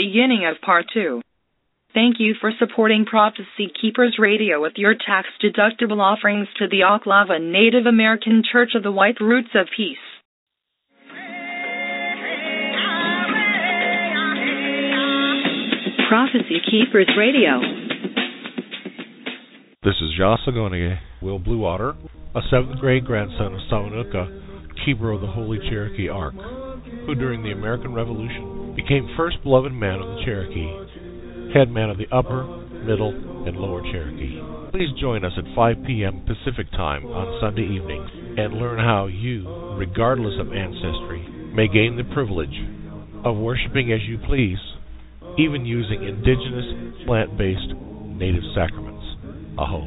beginning of Part 2. Thank you for supporting Prophecy Keepers Radio with your tax-deductible offerings to the Oklahoma Native American Church of the White Roots of Peace. Prophecy Keepers Radio. This is Yasagoni, Will Bluewater, a 7th grade grandson of Samanuka, keeper of the Holy Cherokee Ark, who during the American Revolution became first beloved man of the Cherokee, head man of the Upper, Middle, and Lower Cherokee. Please join us at 5 p.m. Pacific Time on Sunday evenings and learn how you, regardless of ancestry, may gain the privilege of worshiping as you please, even using indigenous, plant-based, native sacraments. Aho.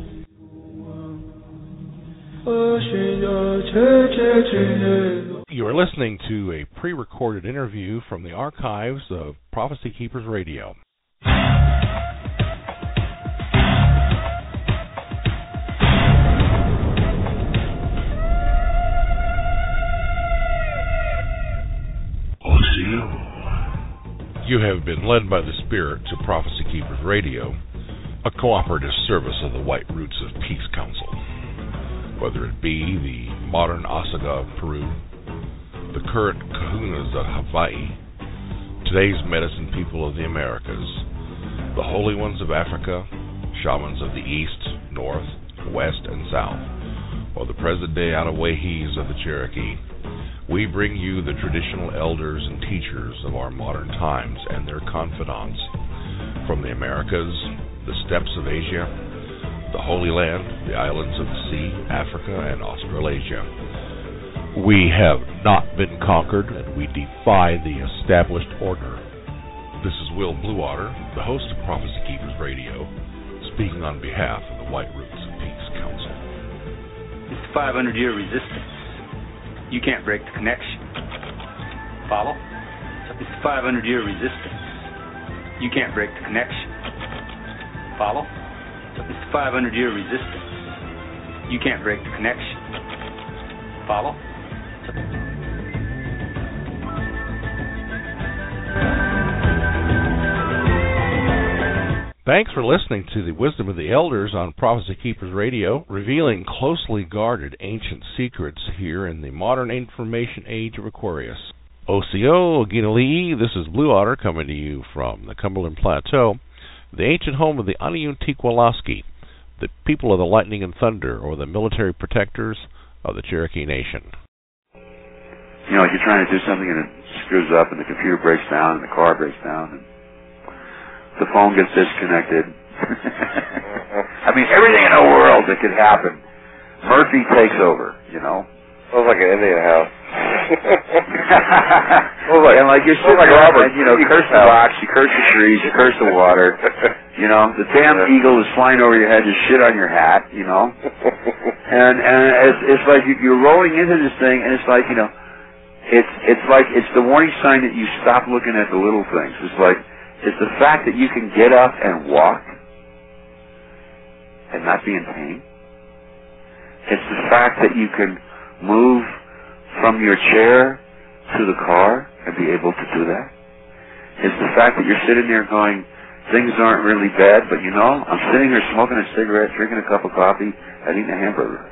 You are listening to a pre-recorded interview from the archives of Prophecy Keepers Radio. You have been led by the Spirit to Prophecy Keepers Radio, a cooperative service of the White Roots of Peace Council. Whether it be the modern Osaga of Peru, the current Kahunas of Hawaii, today's medicine people of the Americas, the holy ones of Africa, shamans of the East, North, West, and South, or the present day Anawahis of the Cherokee, we bring you the traditional elders and teachers of our modern times and their confidants from the Americas, the steppes of Asia, the Holy Land, the islands of the sea, Africa, and Australasia. We have not been conquered, and we defy the established order. This is Will Bluewater, the host of Prophecy Keepers Radio, speaking on behalf of the White Roots of Peace Council. It's 500-year resistance. You can't break the connection. Follow? It's 500-year resistance. You can't break the connection. Follow? It's 500-year resistance. You can't break the connection. Follow? Thanks for listening to the Wisdom of the Elders on Prophecy Keepers Radio, revealing closely guarded ancient secrets here in the modern information age of Aquarius. Osio Oginali'i, this is Bluewater coming to you from the Cumberland Plateau, the ancient home of the Aniuntiqualaski, the people of the lightning and thunder, or the military protectors of the Cherokee Nation. You know, like you're trying to do something and it screws up and the computer breaks down and the car breaks down and the phone gets disconnected. I mean, everything in the world that could happen. Murphy takes over, you know. Sounds like an Indian house. And like you're sitting there and, you know, curse the rocks, you curse the trees, you curse the water. You know, the damn eagle is flying over your head, just shit on your hat, you know. And it's like you're rolling into this thing, and it's like, you know, it's like it's the warning sign that you stop looking at the little things. It's like, it's the fact that you can get up and walk and not be in pain. It's the fact that you can move from your chair to the car and be able to do that. It's the fact that you're sitting there going, things aren't really bad, but you know, I'm sitting here smoking a cigarette, drinking a cup of coffee, and eating a hamburger.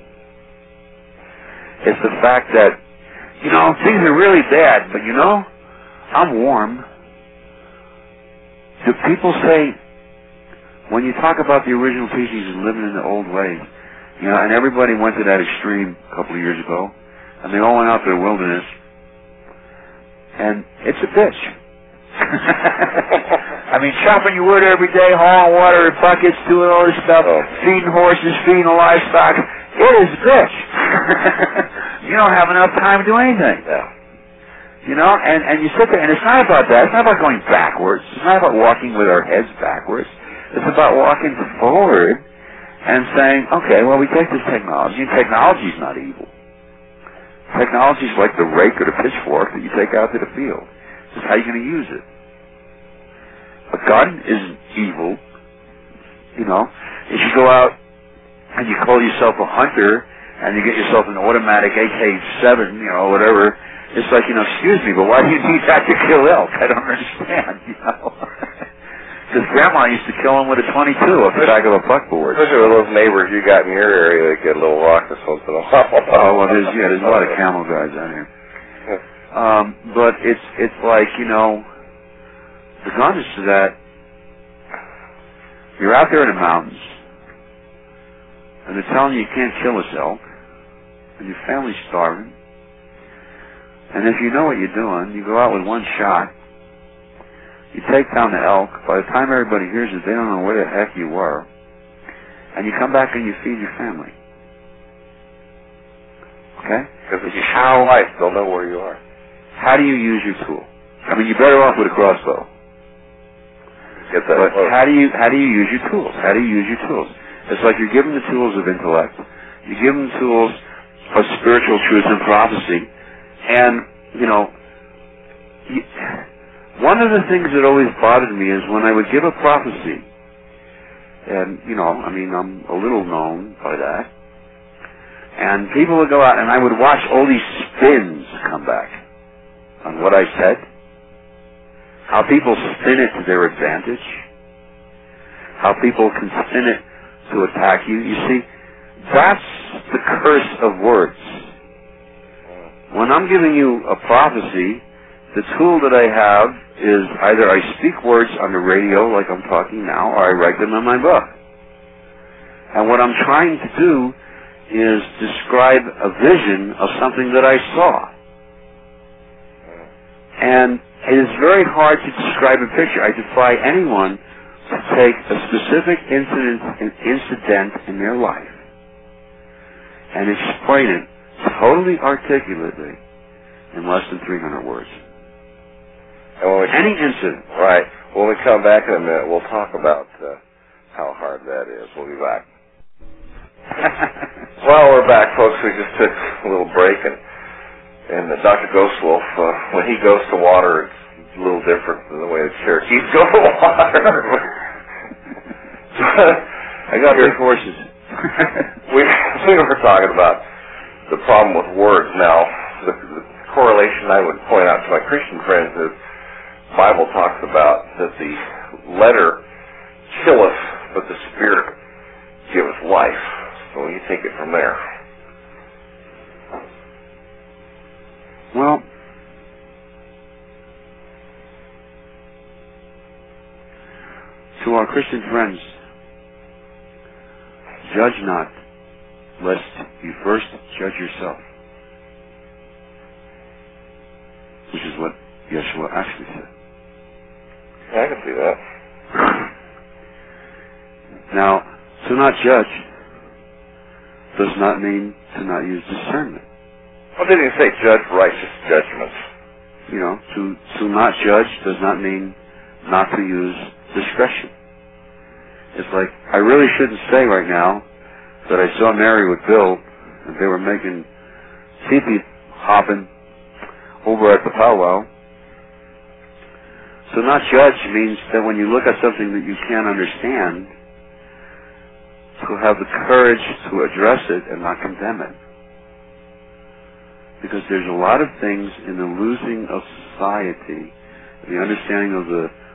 It's the fact that, you know, things are really bad, but you know, I'm warm. Do people say, when you talk about the original teachings and living in the old ways, you know, and everybody went to that extreme a couple of years ago, and they all went out to the wilderness, and it's a bitch. I mean, chopping your wood every day, hauling water in buckets, doing all this stuff, feeding horses, feeding the livestock, it is a bitch. You don't have enough time to do anything. You know, and you sit there, and it's not about that. It's not about going backwards. It's not about walking with our heads backwards. It's about walking forward and saying, okay, well, we take this technology, and technology's not evil. Technology's like the rake or the pitchfork that you take out to the field. It's how you're going to use it. A gun isn't evil. You know, if you go out and you call yourself a hunter and you get yourself an automatic AK-7, you know, whatever, it's like, you know, excuse me, but why do you need that to kill elk? I don't understand, you know. grandma used to kill them with a 22 off the back of a buckboard. Especially with those neighbors you got in your area that get a little raucous once in a while. Oh, well, there's a lot of camel guys out here. But it's like, you know, regardless of that, you're out there in the mountains, and they're telling you can't kill this elk, and your family's starving, and if you know what you're doing, you go out with one shot, you take down the elk. By the time everybody hears it, they don't know where the heck you were, and you come back and you feed your family. Okay? Because if you show life, they'll know where you are. How do you use your tool? I mean, you're better off with a crossbow. Get that. But how do you use your tools? How do you use your tools? It's like you're given the tools of intellect. You give them tools of spiritual truth and prophecy. And, you know, one of the things that always bothered me is when I would give a prophecy, and, you know, I mean, I'm a little known by that, and people would go out, and I would watch all these spins come back on what I said, how people spin it to their advantage, how people can spin it to attack you. You see, that's the curse of words. When I'm giving you a prophecy, the tool that I have is either I speak words on the radio like I'm talking now, or I write them in my book. And what I'm trying to do is describe a vision of something that I saw. And it is very hard to describe a picture. I defy anyone to take a specific incident in their life and explain it totally articulately in less than 300 words. Any incident. Right. When we come back in a minute, we'll talk about how hard that is. We'll be back. Well, we're back, folks. We just took a little break, and Dr. Ghostwolf, when he goes to water, it's a little different than the way the Cherokees go to water. I got big horses. we were talking about the problem with words. Now, the correlation I would point out to my Christian friends is the Bible talks about that the letter killeth, but the Spirit giveth life. So you take it from there. Well, to our Christian friends, judge not, lest you first judge yourself. Which is what Yeshua actually said. Yeah, I can see that. Now, to not judge does not mean to not use discernment. Well, didn't he say judge righteous judgments? You know, to not judge does not mean not to use discretion. It's like, I really shouldn't say right now that I saw Mary with Bill and they were making teepee hopping over at the powwow. So not judge means that when you look at something that you can't understand, to have the courage to address it and not condemn it. Because there's a lot of things in the losing of society, the understanding of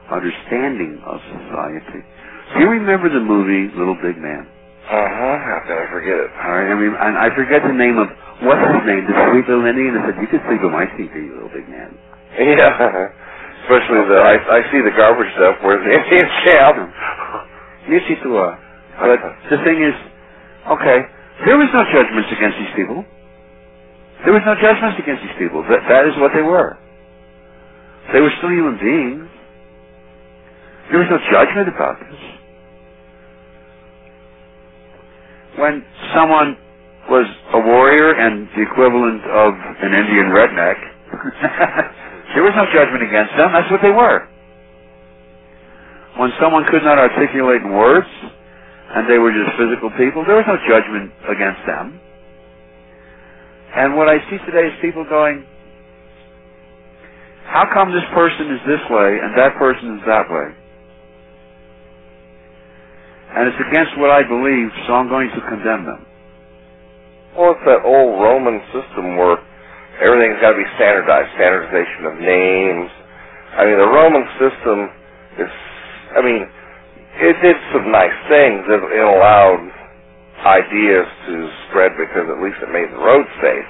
society. Do you remember the movie Little Big Man? How can I forget it? All right, and I forget the name of, what's his name, the sweet little Indian that said, you could sleep on my TV, you little big man. Yeah, especially I see the garbage stuff where the Indian camp. You see but the thing is, okay, there was no judgments against these people. There was no judgments against these people. That is what they were. They were still human beings. There was no judgment about this. When someone was a warrior and the equivalent of an Indian redneck, there was no judgment against them. That's what they were. When someone could not articulate in words, and they were just physical people, there was no judgment against them. And what I see today is people going, how come this person is this way and that person is that way? And it's against what I believe, so I'm going to condemn them. Well, it's that old Roman system where everything's got to be standardized, standardization of names. I mean, the Roman system is, it did some nice things. It allowed ideas to spread because at least it made the road safe.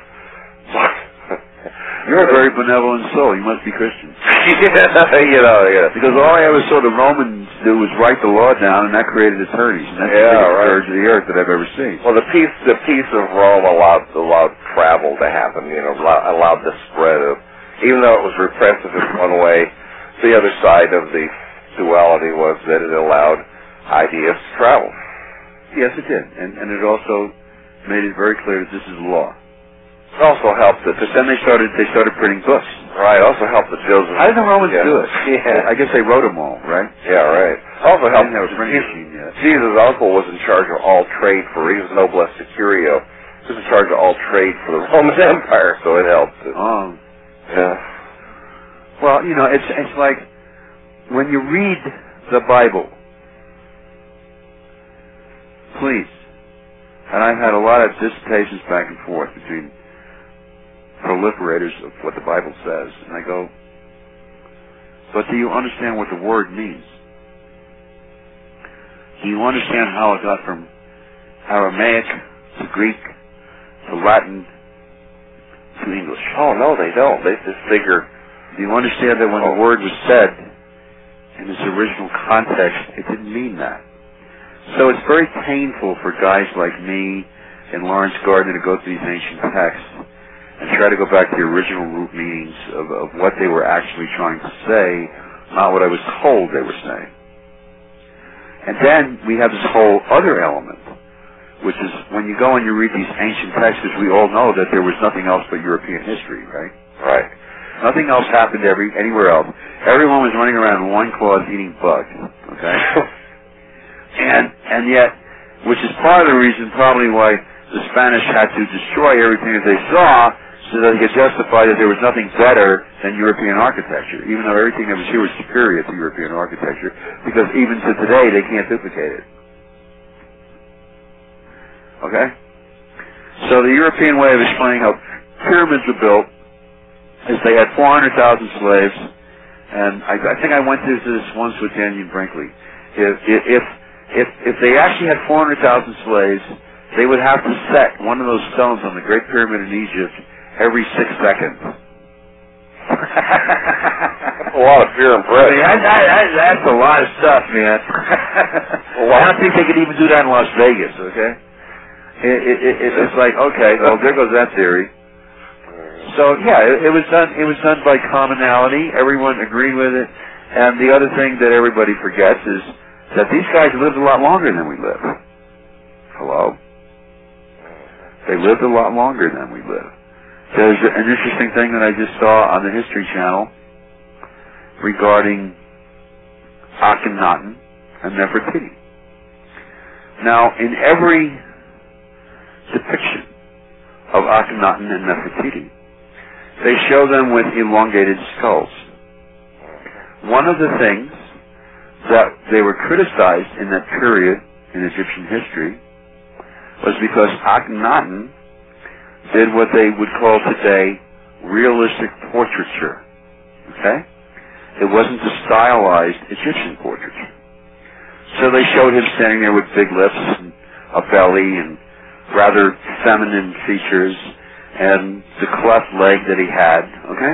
You're a very benevolent soul. You must be Christian. Yeah. Because all I ever saw the Romans do was write the law down, and that created attorneys. And that's the biggest scourge of the earth that I've ever seen. Well, the peace of Rome allowed travel to happen. Allowed the spread of, even though it was repressive in one way, the other side of the duality was that it allowed ideas to travel. Yes, it did, and it also made it very clear that this is law. It also helped that. Because then they started printing books. Right. Also helped the Jews. How did the Romans do it? Yeah. I guess they wrote them all, right? Yeah, right. Also helped. They didn't have a printing machine yet. Jesus' uncle was in charge of all trade he was noblesse securio. He was in charge of all trade for the Roman Empire, so it helped. Oh. Yeah. Well, it's like when you read the Bible, please, and I've had a lot of dissertations back and forth between proliferators of what the Bible says, and I go, but do you understand what the word means? Do you understand how it got from Aramaic to Greek to Latin to English? Oh, no, they don't. They just figure. Do you understand that when the word was said in its original context, it didn't mean that? So it's very painful for guys like me and Lawrence Gardner to go through these ancient texts and try to go back to the original root meanings of what they were actually trying to say, not what I was told they were saying. And then we have this whole other element, which is when you go and you read these ancient texts, we all know that there was nothing else but European history, right? Right. Nothing else happened anywhere else. Everyone was running around in one cloth eating bugs, okay? and yet, which is part of the reason probably why the Spanish had to destroy everything that they saw so that they could justify that there was nothing better than European architecture, even though everything that was here was superior to European architecture, because even to today they can't duplicate it. Okay? So the European way of explaining how pyramids were built is they had 400,000 slaves, and I think I went through this once with Daniel Brinkley. If they actually had 400,000 slaves, they would have to set one of those stones on the Great Pyramid in Egypt every 6 seconds. A lot of fear and pressure. That's a lot of stuff, man. I don't think they could even do that in Las Vegas, okay? It's like, okay, well, there goes that theory. So, yeah, it was done by commonality. Everyone agreed with it. And the other thing that everybody forgets is that these guys lived a lot longer than we live. Hello? They lived a lot longer than we live. There's an interesting thing that I just saw on the History Channel regarding Akhenaten and Nefertiti. Now, in every depiction of Akhenaten and Nefertiti, they show them with elongated skulls. One of the things that they were criticized in that period in Egyptian history was because Akhenaten did what they would call today realistic portraiture. Okay? It wasn't a stylized Egyptian portraiture. So they showed him standing there with big lips and a belly and rather feminine features and the cleft leg that he had. Okay?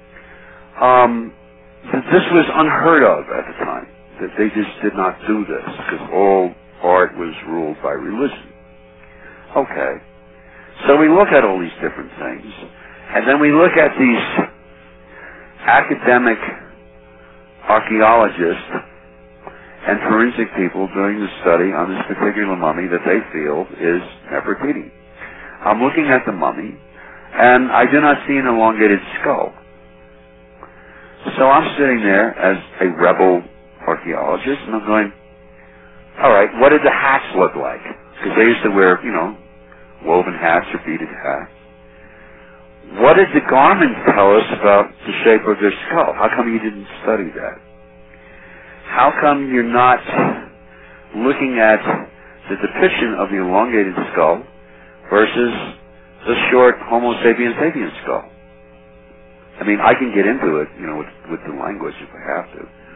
This was unheard of at the time. That they just did not do this because all art was ruled by religion. Okay. So we look at all these different things, and then we look at these academic archaeologists and forensic people doing the study on this particular mummy that they feel is Nefertiti. I'm looking at the mummy, and I do not see an elongated skull. So I'm sitting there as a rebel archaeologist, and I'm going, all right, what did the hats look like? Because they used to wear, woven hats or beaded hats. What did the garments tell us about the shape of their skull? How come you didn't study that? How come you're not looking at the depiction of the elongated skull versus the short Homo sapiens sapiens skull? I mean, I can get into it, with the language if I have to.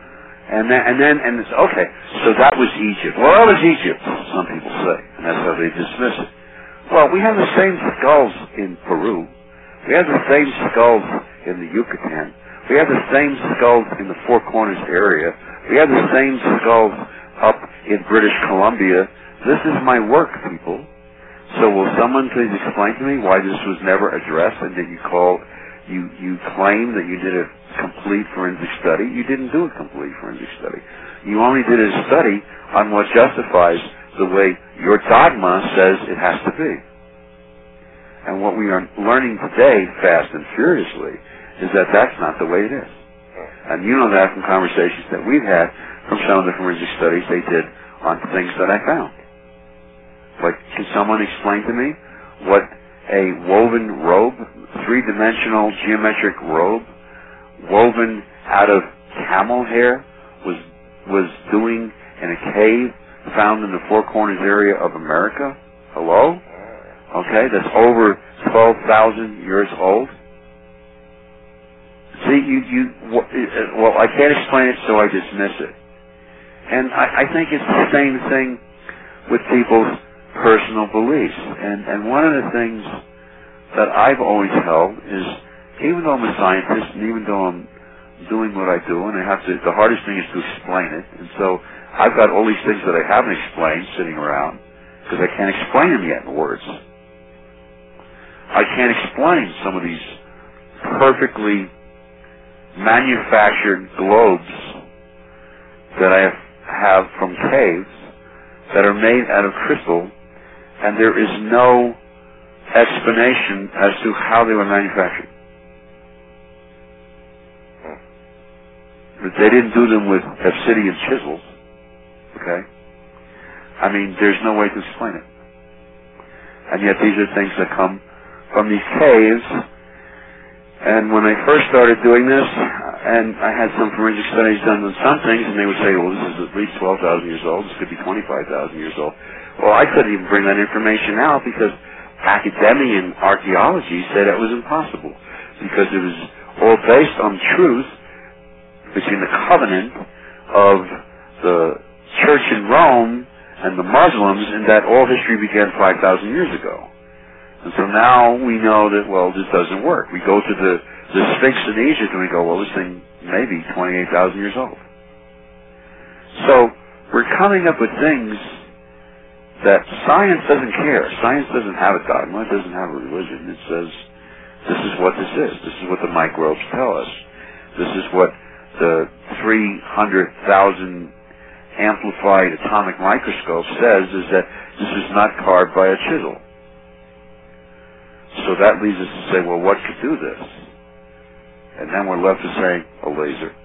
And it's okay. So that was Egypt. Well, that was Egypt, some people say, and that's how they dismiss it. Well, we have the same skulls in Peru. We have the same skulls in the Yucatan. We have the same skulls in the Four Corners area. We have the same skulls up in British Columbia. This is my work, people. So will someone please explain to me why this was never addressed and that you claim that you did a complete forensic study? You didn't do a complete forensic study. You only did a study on what justifies the way your dogma says it has to be. And what we are learning today, fast and furiously, is that that's not the way it is. And you know that from conversations that we've had from some of the forensic studies they did on things that I found. But can someone explain to me what a woven robe, three-dimensional geometric robe, woven out of camel hair, was doing in a cave found in the Four Corners area of America? Hello? Okay, that's over 12,000 years old. See, well, I can't explain it, so I dismiss it. And I think it's the same thing with people's personal beliefs. And one of the things that I've always held is, even though I'm a scientist, and even though I'm doing what I do, and the hardest thing is to explain it, and so I've got all these things that I haven't explained sitting around, because I can't explain them yet in words. I can't explain some of these perfectly manufactured globes that I have from caves that are made out of crystal, and there is no explanation as to how they were manufactured. They didn't do them with obsidian chisels, okay? I mean, there's no way to explain it. And yet these are things that come from these caves. And when I first started doing this, and I had some forensic studies done on some things, and they would say, well, this is at least 12,000 years old, this could be 25,000 years old. Well, I couldn't even bring that information out because academia and archaeology said it was impossible, because it was all based on truth between the covenant of the church in Rome and the Muslims, and that all history began 5,000 years ago. And so now we know that, well, this doesn't work. We go to the Sphinx in Egypt and we go, well, this thing may be 28,000 years old. So we're coming up with things that science doesn't care. Science doesn't have a dogma. It doesn't have a religion. It says, this is what this is. This is what the microbes tell us. This is what the 300,000 amplified atomic microscope says, is that this is not carved by a chisel. So that leads us to say, well, what could do this? And then we're left to say, a laser.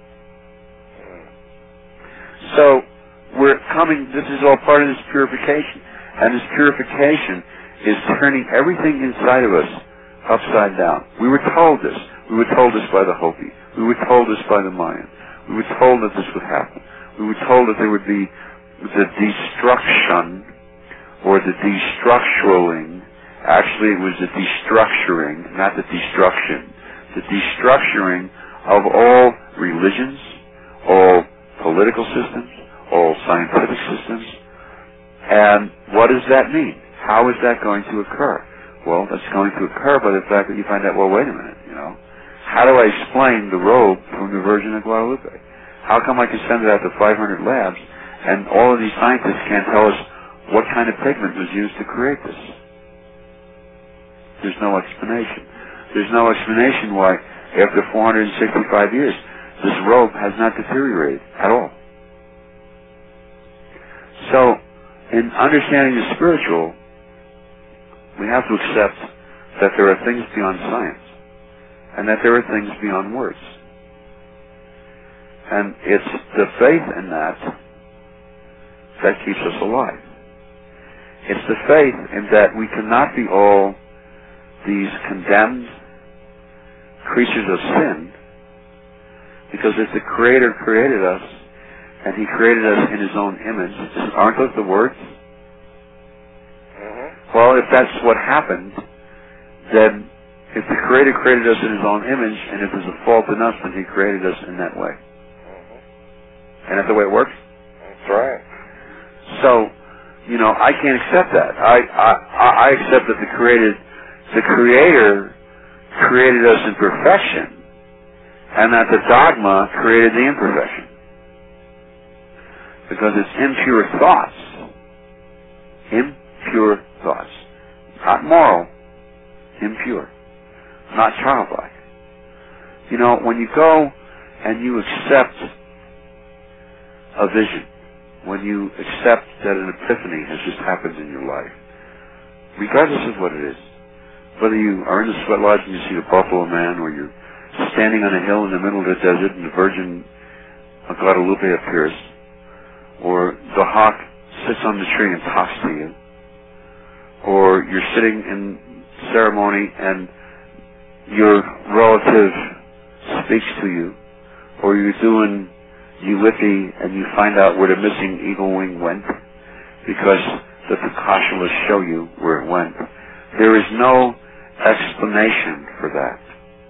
So we're coming, this is all part of this purification. And this purification is turning everything inside of us upside down. We were told this. We were told this by the Hopi. We were told this by the Mayan. We were told that this would happen. We were told that there would be the destruction or the destructuraling. Actually, it was the destructuring, not the destruction. The destructuring of all religions, all political systems, all scientific systems. And what does that mean? How is that going to occur? Well, that's going to occur by the fact that you find out, well, wait a minute, how do I explain the robe from the Virgin of Guadalupe? How come I can send it out to 500 labs and all of these scientists can't tell us what kind of pigment was used to create this? There's no explanation. There's no explanation why, after 465 years, this robe has not deteriorated at all. So, in understanding the spiritual, we have to accept that there are things beyond science, and that there are things beyond words. And it's the faith in that keeps us alive. It's the faith in that we cannot be all these condemned creatures of sin, because if the Creator created us, and He created us in His own image, aren't those the words? Well, if that's what happened, then if the Creator created us in His own image, and if there's a fault in us, then He created us in that way. Isn't that the way it works? That's right. So, I can't accept that. I accept that the Creator created us in perfection, and that the dogma created the imperfection. Because it's impure thoughts. Impure thoughts. Not moral, impure. Not childlike. When you go and you accept a vision, when you accept that an epiphany has just happened in your life, regardless of what it is, whether you are in the sweat lodge and you see the Buffalo Man, or you're standing on a hill in the middle of the desert and the Virgin of Guadalupe appears, or the hawk sits on the tree and talks to you, or you're sitting in ceremony and your relative speaks to you, or you're doing Ulithi and you find out where the missing eagle wing went because the Takashalists show you where it went. There is no explanation for that.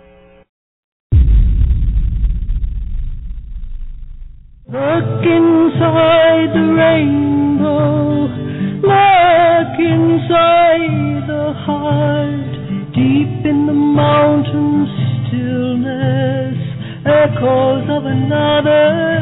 Look inside the rainbow, look inside the heart, deep in the mountain stillness, echoes of another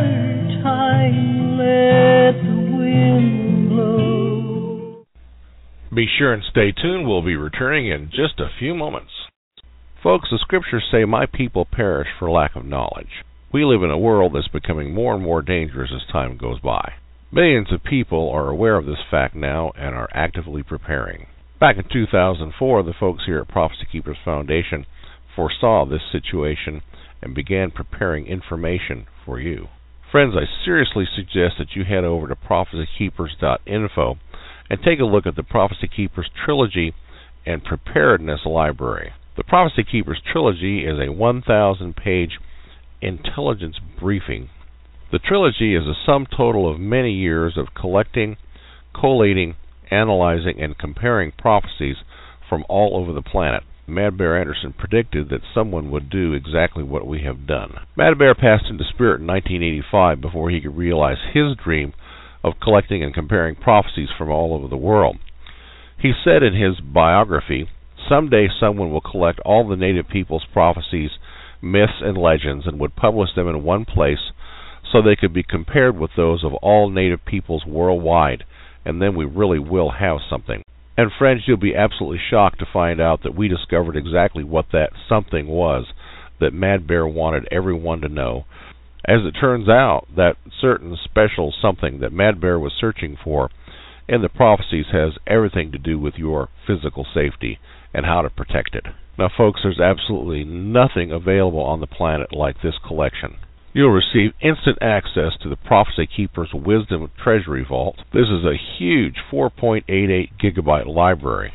time, let the wind blow. Be sure and stay tuned. We'll be returning in just a few moments. Folks, the scriptures say, "My people perish for lack of knowledge." We live in a world that's becoming more and more dangerous as time goes by. Millions of people are aware of this fact now and are actively preparing. Back in 2004, the folks here at Prophecy Keepers Foundation foresaw this situation and began preparing information for you. Friends, I seriously suggest that you head over to prophecykeepers.info and take a look at the Prophecy Keepers Trilogy and Preparedness Library. The Prophecy Keepers Trilogy is a 1,000-page intelligence briefing. The trilogy is a sum total of many years of collecting, collating, analyzing, and comparing prophecies from all over the planet. Mad Bear Anderson predicted that someone would do exactly what we have done. Mad Bear passed into spirit in 1985 before he could realize his dream of collecting and comparing prophecies from all over the world. He said in his biography, "Someday someone will collect all the native people's prophecies, myths, and legends and would publish them in one place so they could be compared with those of all native peoples worldwide, and then we really will have something." And friends, you'll be absolutely shocked to find out that we discovered exactly what that something was that Mad Bear wanted everyone to know. As it turns out, that certain special something that Mad Bear was searching for in the prophecies has everything to do with your physical safety and how to protect it. Now, folks, there's absolutely nothing available on the planet like this collection. You'll receive instant access to the Prophecy Keepers Wisdom Treasury Vault. This is a huge 4.88 gigabyte library,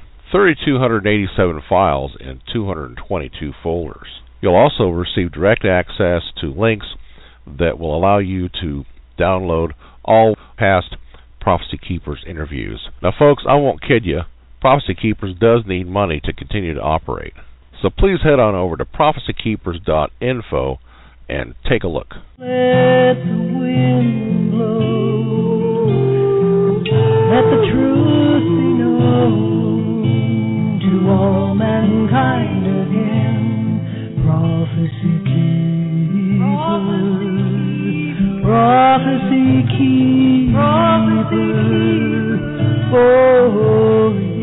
3,287 files in 222 folders. You'll also receive direct access to links that will allow you to download all past Prophecy Keepers interviews. Now, folks, I won't kid you. Prophecy Keepers does need money to continue to operate. So please head on over to prophecykeepers.info and take a look. Let the wind blow, let the truth be known to all mankind again. Prophecy Keepers, Prophecy Keepers, oh yeah.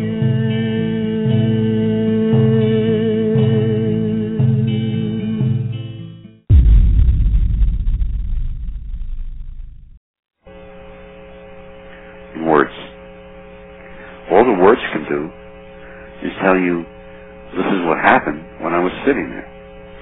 Words. All the words can do is tell you, this is what happened when I was sitting there.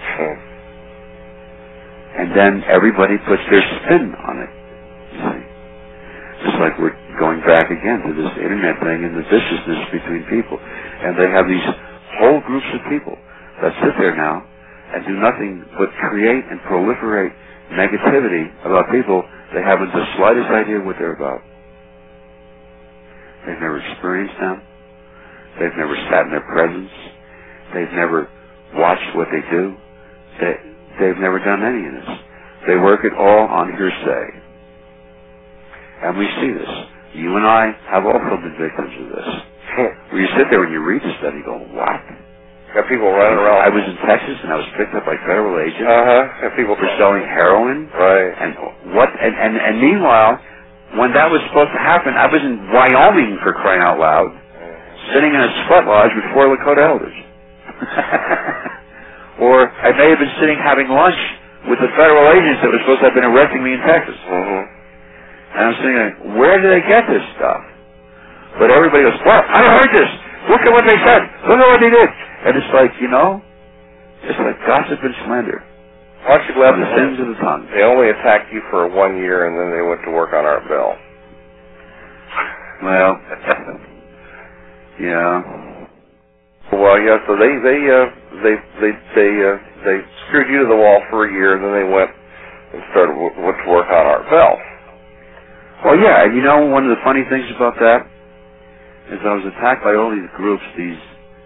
And then everybody puts their spin on it. You see? Just like we're going back again to this internet thing and the viciousness between people. And they have these whole groups of people that sit there now and do nothing but create and proliferate negativity about people they haven't the slightest idea what they're about. They've never experienced them. They've never sat in their presence. They've never watched what they do. They've never done any of this. They work it all on hearsay. And we see this. You and I have also been victims of this. Where you sit there and you read the study, you go, what? Got people running around. I was in Texas and I was picked up by federal agents. And people for selling heroin. Right. And meanwhile, when that was supposed to happen, I was in Wyoming, for crying out loud, sitting in a sweat lodge with 4 Lakota elders. Or I may have been sitting having lunch with the federal agents that were supposed to have been arresting me in Texas. And I'm sitting there, where do they get this stuff? But everybody goes, well, I heard this. Look at what they said. Look at what they did. And it's like, it's like gossip and slander. Once you left, the sins of the tongue. They only attacked you for 1 year, and then they went to work on Art Bell. Well, yeah. Well, yeah. So they screwed you to the wall for a year, and then they went and went to work on Art Bell. Well, yeah. And one of the funny things about that is I was attacked by all these groups, these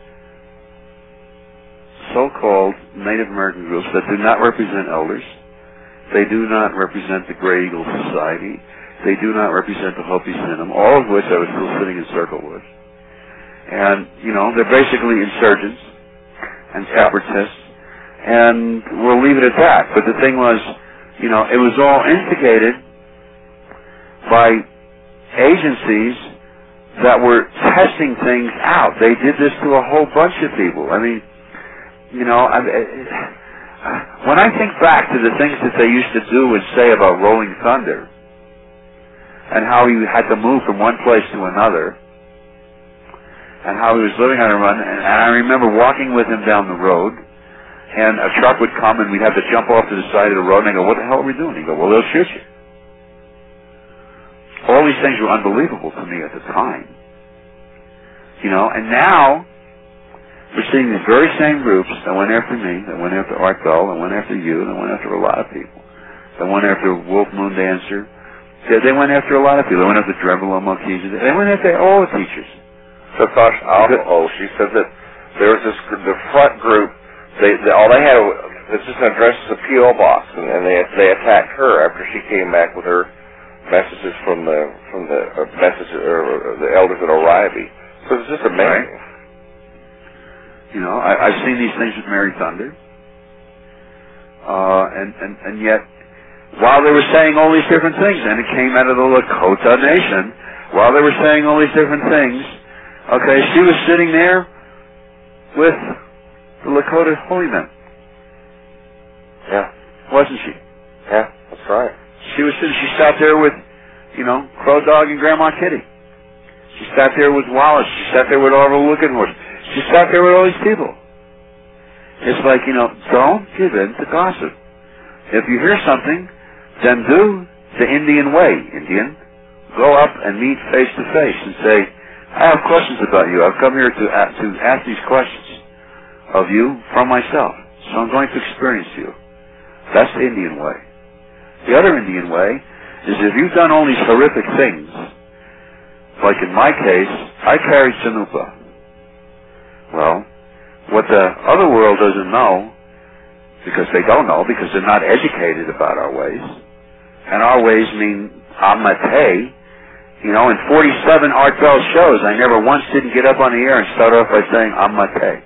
so-called Native American groups that do not represent elders. They do not represent the Grey Eagle Society. They do not represent the Hopi Sinum, all of which I was still sitting in circle with. And, they're basically insurgents and separatists, and we'll leave it at that. But the thing was, it was all instigated by agencies that were testing things out. They did this to a whole bunch of people. I mean, when I think back to the things that they used to do and say about Rolling Thunder and how he had to move from one place to another and how he was living on a run, and I remember walking with him down the road, and a truck would come and we'd have to jump off to the side of the road, and I go, what the hell are we doing? He'd go, well, they'll shoot you. All these things were unbelievable to me at the time. And now we're seeing these very same groups that went after me, that went after Art Bell, that went after you, that went after a lot of people, that went after Wolf Moon Dancer. They went after a lot of people. They went after Drevalo Melchizedek. They went after all the teachers. Satosh Alpo, she said that there was the front group, all they had was just an address as a P.O. box, and they attacked her after she came back with her messages from the elders at Oribe. So it's just amazing. Right. I've seen these things with Mary Thunder, and yet, while they were saying all these different things, and it came out of the Lakota Nation, while they were saying all these different things, okay, she was sitting there with the Lakota holy men. Yeah. Wasn't she? Yeah, that's right. She sat there with, Crow Dog and Grandma Kitty. She sat there with Wallace. She sat there with Orville Looking Horse. She sat there with all these people. It's like, don't give in to gossip. If you hear something, then do the Indian way, Indian. Go up and meet face to face and say, I have questions about you. I've come here to ask these questions of you from myself. So I'm going to experience you. That's the Indian way. The other Indian way is if you've done all these horrific things, like in my case, I carried Sanupa. Well, what the other world doesn't know, because they don't know, because they're not educated about our ways, and our ways mean Amate. In 47 Art Bell shows, I never once didn't get up on the air and start off by saying Amate.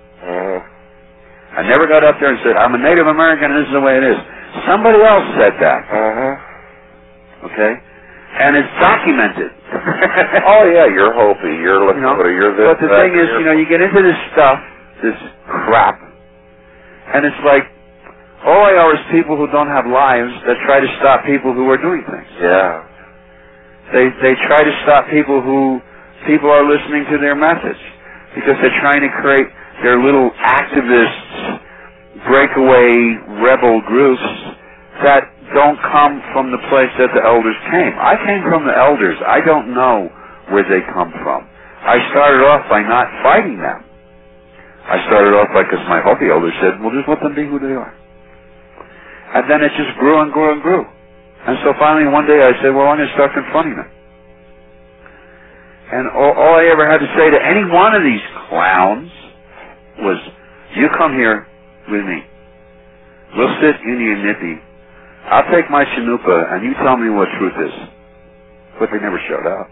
I never got up there and said, I'm a Native American and this is the way it is. Somebody else said that. Okay? And it's documented. Oh, yeah, you're Hopi, you're Lakota, you're this. But the thing is, you get into this stuff, this crap, and it's like, all I are is people who don't have lives that try to stop people who are doing things. Yeah. They try to stop people are listening to their message because they're trying to create their little activists, breakaway rebel groups that don't come from the place that the elders came. I came from the elders. I don't know where they come from. I started off by not fighting them. I started off because my Hopi elders said, well, just let them be who they are. And then it just grew and grew and grew. And so finally one day I said, well, I'm going to start confronting them. And all I ever had to say to any one of these clowns was, you come here with me. We'll sit Indian Nippy. I'll take my Chanupa and you tell me what truth is. but they never showed up.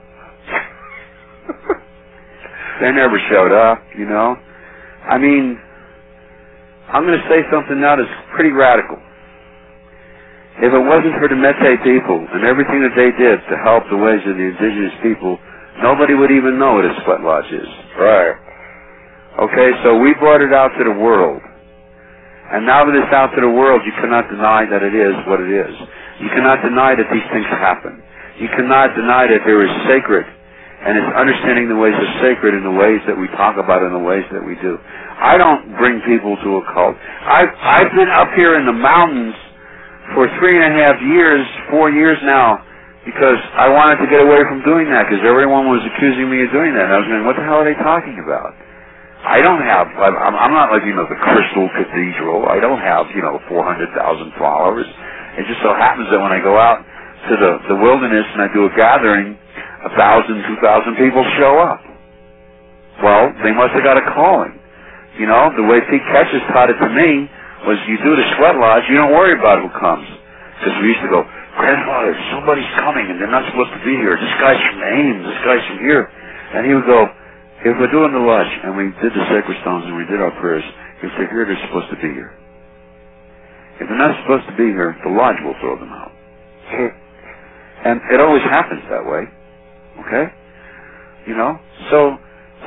They never showed up, you know. I mean, I'm going to say something now that's pretty radical. If it wasn't for the Métis people and everything that they did to help the ways of the indigenous people, nobody would even know what a sweat lodge is. Right. Okay, so we brought it out to the world. And now that it's out to the world, you cannot deny that it is what it is. You cannot deny that these things happen. You cannot deny that there is sacred, and it's understanding the ways of sacred in the ways that we talk about in the ways that we do. I don't bring people to a cult. I've been up here in the mountains for 3.5 years, 4 years now, because I wanted to get away from doing that, because everyone was accusing me of doing that. And I was going, what the hell are they talking about? I don't have, I'm not like, the Crystal Cathedral. I don't have, 400,000 followers. It just so happens that when I go out to the wilderness and I do a gathering, 1,000, 2,000 people show up. Well, they must have got a calling. The way Pete Ketchers taught it to me was you do the sweat lodge, you don't worry about who comes. Because we used to go, grandfather, somebody's coming and they're not supposed to be here. This guy's from Ames, this guy's from here. And he would go, if we're doing the lodge and we did the sacred stones and we did our prayers, he would say, here they're supposed to be here. If they're not supposed to be here, the lodge will throw them out. And it always happens that way. Okay? So,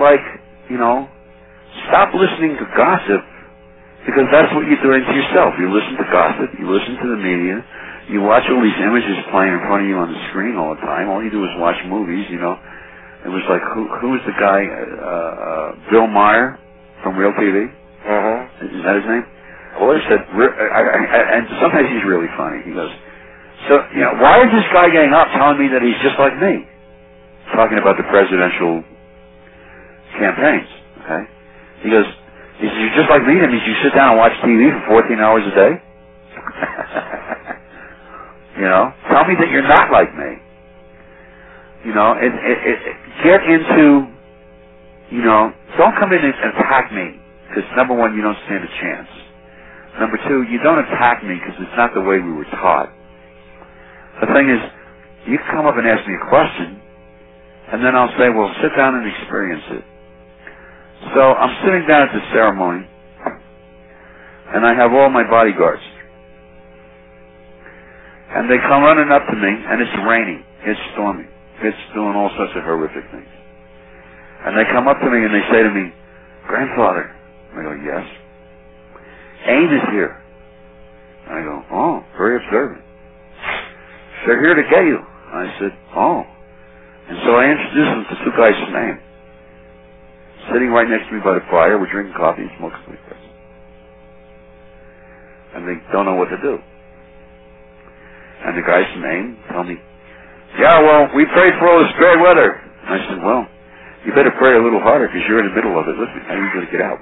stop listening to gossip, because that's what you're doing to yourself. You listen to gossip, you listen to the media, you watch all these images playing in front of you on the screen all the time. All you do is watch movies, It was like, who was the guy, Bill Maher from Real TV? Is that his name? Well, he said, and sometimes he's really funny. He goes, so, why is this guy getting up telling me that he's just like me? Talking about the presidential campaigns, okay? He goes, you're just like me. That means you sit down and watch TV for 14 hours a day? Tell me that you're not like me. Get into, don't come in and attack me, because number one, you don't stand a chance. Number two, you don't attack me because it's not the way we were taught. The thing is, you come up and ask me a question, and then I'll say, well, sit down and experience it. So I'm sitting down at the ceremony, and I have all my bodyguards. And they come running up to me, and it's raining, it's storming, it's doing all sorts of horrific things. And they come up to me and they say to me, grandfather. I go, yes. AIM is here. I go, oh, very observant. They're here to get you. I said, oh. And so I introduced them to two guys from AIM. Sitting right next to me by the fire, we're drinking coffee and smoking cigarettes. And they don't know what to do. And the guys from AIM tell me, yeah, well, we prayed for all this bad weather. And I said, well, you better pray a little harder because you're in the middle of it. Listen, how are you going to get out?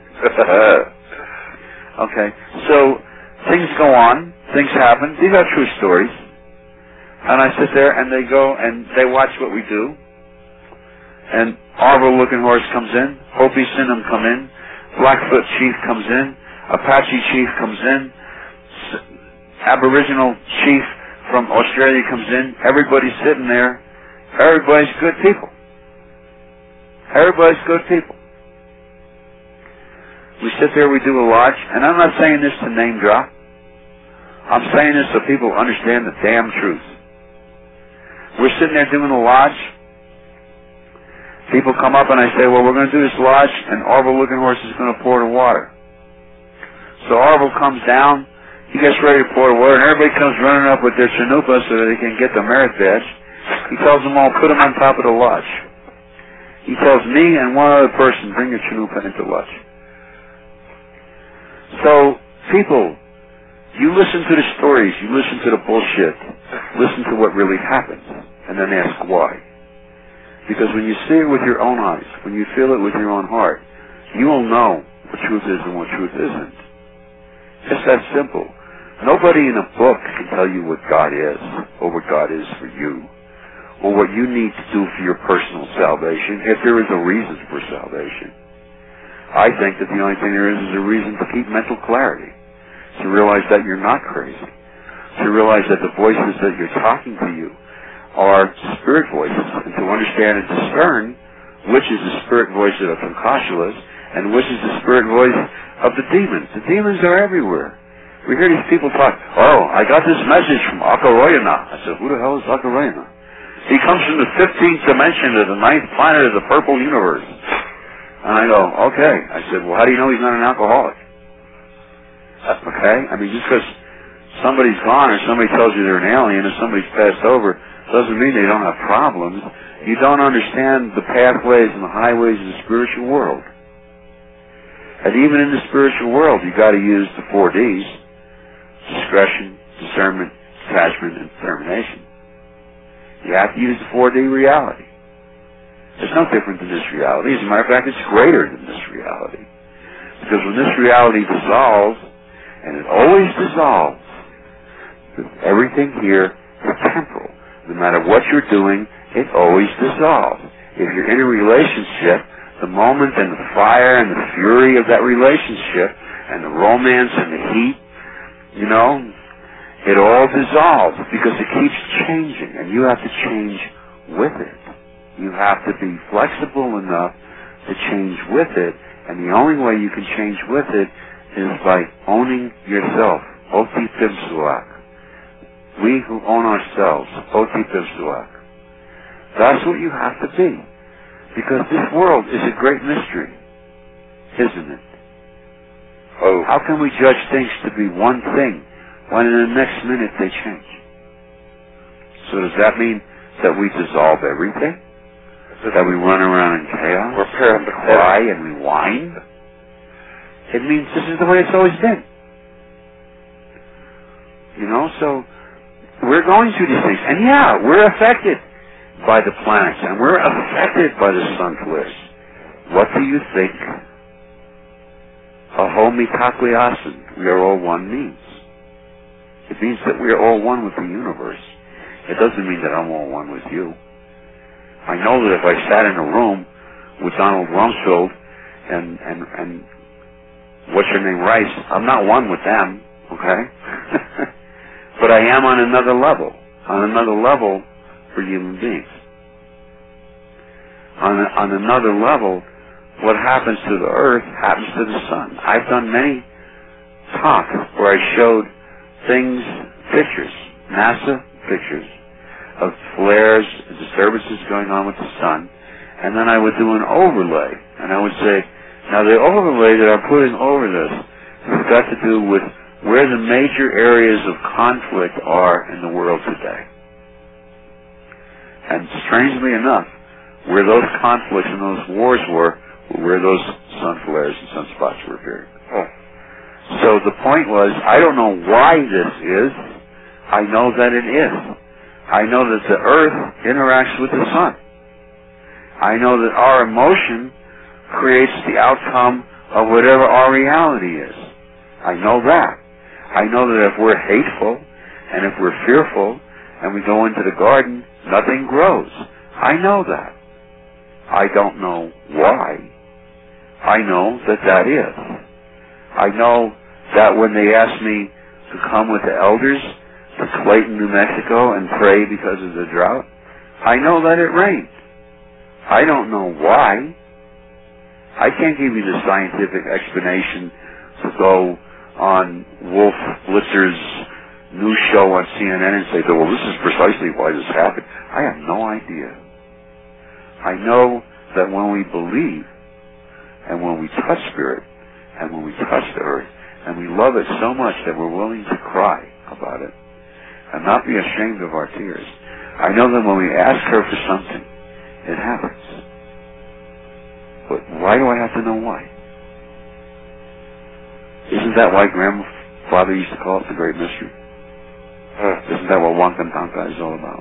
Okay, so things go on, things happen. These are true stories. And I sit there and they go and they watch what we do. And Arvo Looking Horse comes in, Hopi Sinnum come in, Blackfoot Chief comes in, Apache Chief comes in, Aboriginal Chief from Australia comes in. Everybody's sitting there. Everybody's good people. Everybody's good people. We sit there, we do a lodge, and I'm not saying this to name drop. I'm saying this so people understand the damn truth. We're sitting there doing a lodge. People come up and I say, well, we're going to do this lodge, and Arvo Looking Horse is going to pour the water. So Arvo comes down, he gets ready to pour the water, and everybody comes running up with their chanupa so that they can get the merit badge. He tells them all, put them on top of the lodge. He tells me and one other person, bring your chanupa into lodge. So, people, you listen to the stories, you listen to the bullshit, listen to what really happens, and then ask why. Because when you see it with your own eyes, when you feel it with your own heart, you will know what truth is and what truth isn't. It's that simple. Nobody in a book can tell you what God is, or what God is for you, or what you need to do for your personal salvation, if there is a reason for salvation. I think that the only thing there is a reason to keep mental clarity, to realize that you're not crazy, to realize that the voices that you're talking to you are spirit voices, and to understand and discern which is the spirit voice of the Pankashalas and which is the spirit voice of the demons. The demons are everywhere. We hear these people talk, oh, I got this message from Akaroyana. I said, who the hell is Akaroyana? He comes from the 15th dimension of the 9th planet of the purple universe. And I go, okay. I said, well, how do you know he's not an alcoholic? Okay? I mean, just because somebody's gone or somebody tells you they're an alien or somebody's passed over doesn't mean they don't have problems. You don't understand the pathways and the highways of the spiritual world. And even in the spiritual world, you got to use the 4 Ds: discretion, discernment, detachment, and determination. You have to use the 4D reality. It's no different than this reality. As a matter of fact, it's greater than this reality. Because when this reality dissolves, and it always dissolves, everything here is temporal. No matter what you're doing, it always dissolves. If you're in a relationship, the moment and the fire and the fury of that relationship and the romance and the heat, you know, it all dissolves because it keeps changing, and you have to change with it. You have to be flexible enough to change with it, and the only way you can change with it is by owning yourself. Oti Pimsuak. We who own ourselves. Oti Pimsuak. That's what you have to be. Because this world is a great mystery, isn't it? Oh. How can we judge things to be one thing when in the next minute they change? So does that mean that we dissolve everything? That we run around in chaos? We're prepared to cry and we whine? It means this is the way it's always been. You know, so we're going through these things. And yeah, we're affected by the planets, and we're affected by the sun flares. What do you think Ahomitakliasan, we are all one, means? It means that we are all one with the universe. It doesn't mean that I'm all one with you. I know that if I sat in a room with Donald Rumsfeld and what's your name, Rice, I'm not one with them, okay? But I am on another level for human beings. On another level, what happens to the earth happens to the sun. I've done many talks where I showed things, pictures, NASA pictures of flares, disturbances going on with the sun, and then I would do an overlay, and I would say, now the overlay that I'm putting over this has got to do with where the major areas of conflict are in the world today. And strangely enough, where those conflicts and those wars were where those sun flares and sunspots were appearing. Oh. So the point was, I don't know why this is. I know that it is. I know that the earth interacts with the sun. I know that our emotion creates the outcome of whatever our reality is. I know that. I know that if we're hateful and if we're fearful and we go into the garden, nothing grows. I know that. I don't know why. I know that that is. I know that when they asked me to come with the elders to Clayton, New Mexico and pray because of the drought, I know that it rained. I don't know why. I can't give you the scientific explanation to go on Wolf Blitzer's news show on CNN and say, well, this is precisely why this happened. I have no idea. I know that when we believe and when we touch spirit and when we touch the earth and we love it so much that we're willing to cry about it and not be ashamed of our tears, I know that when we ask her for something, it happens. But why do I have to know why? Isn't that why grandfather used to call it the Great Mystery? Isn't that what Wankantanka is all about?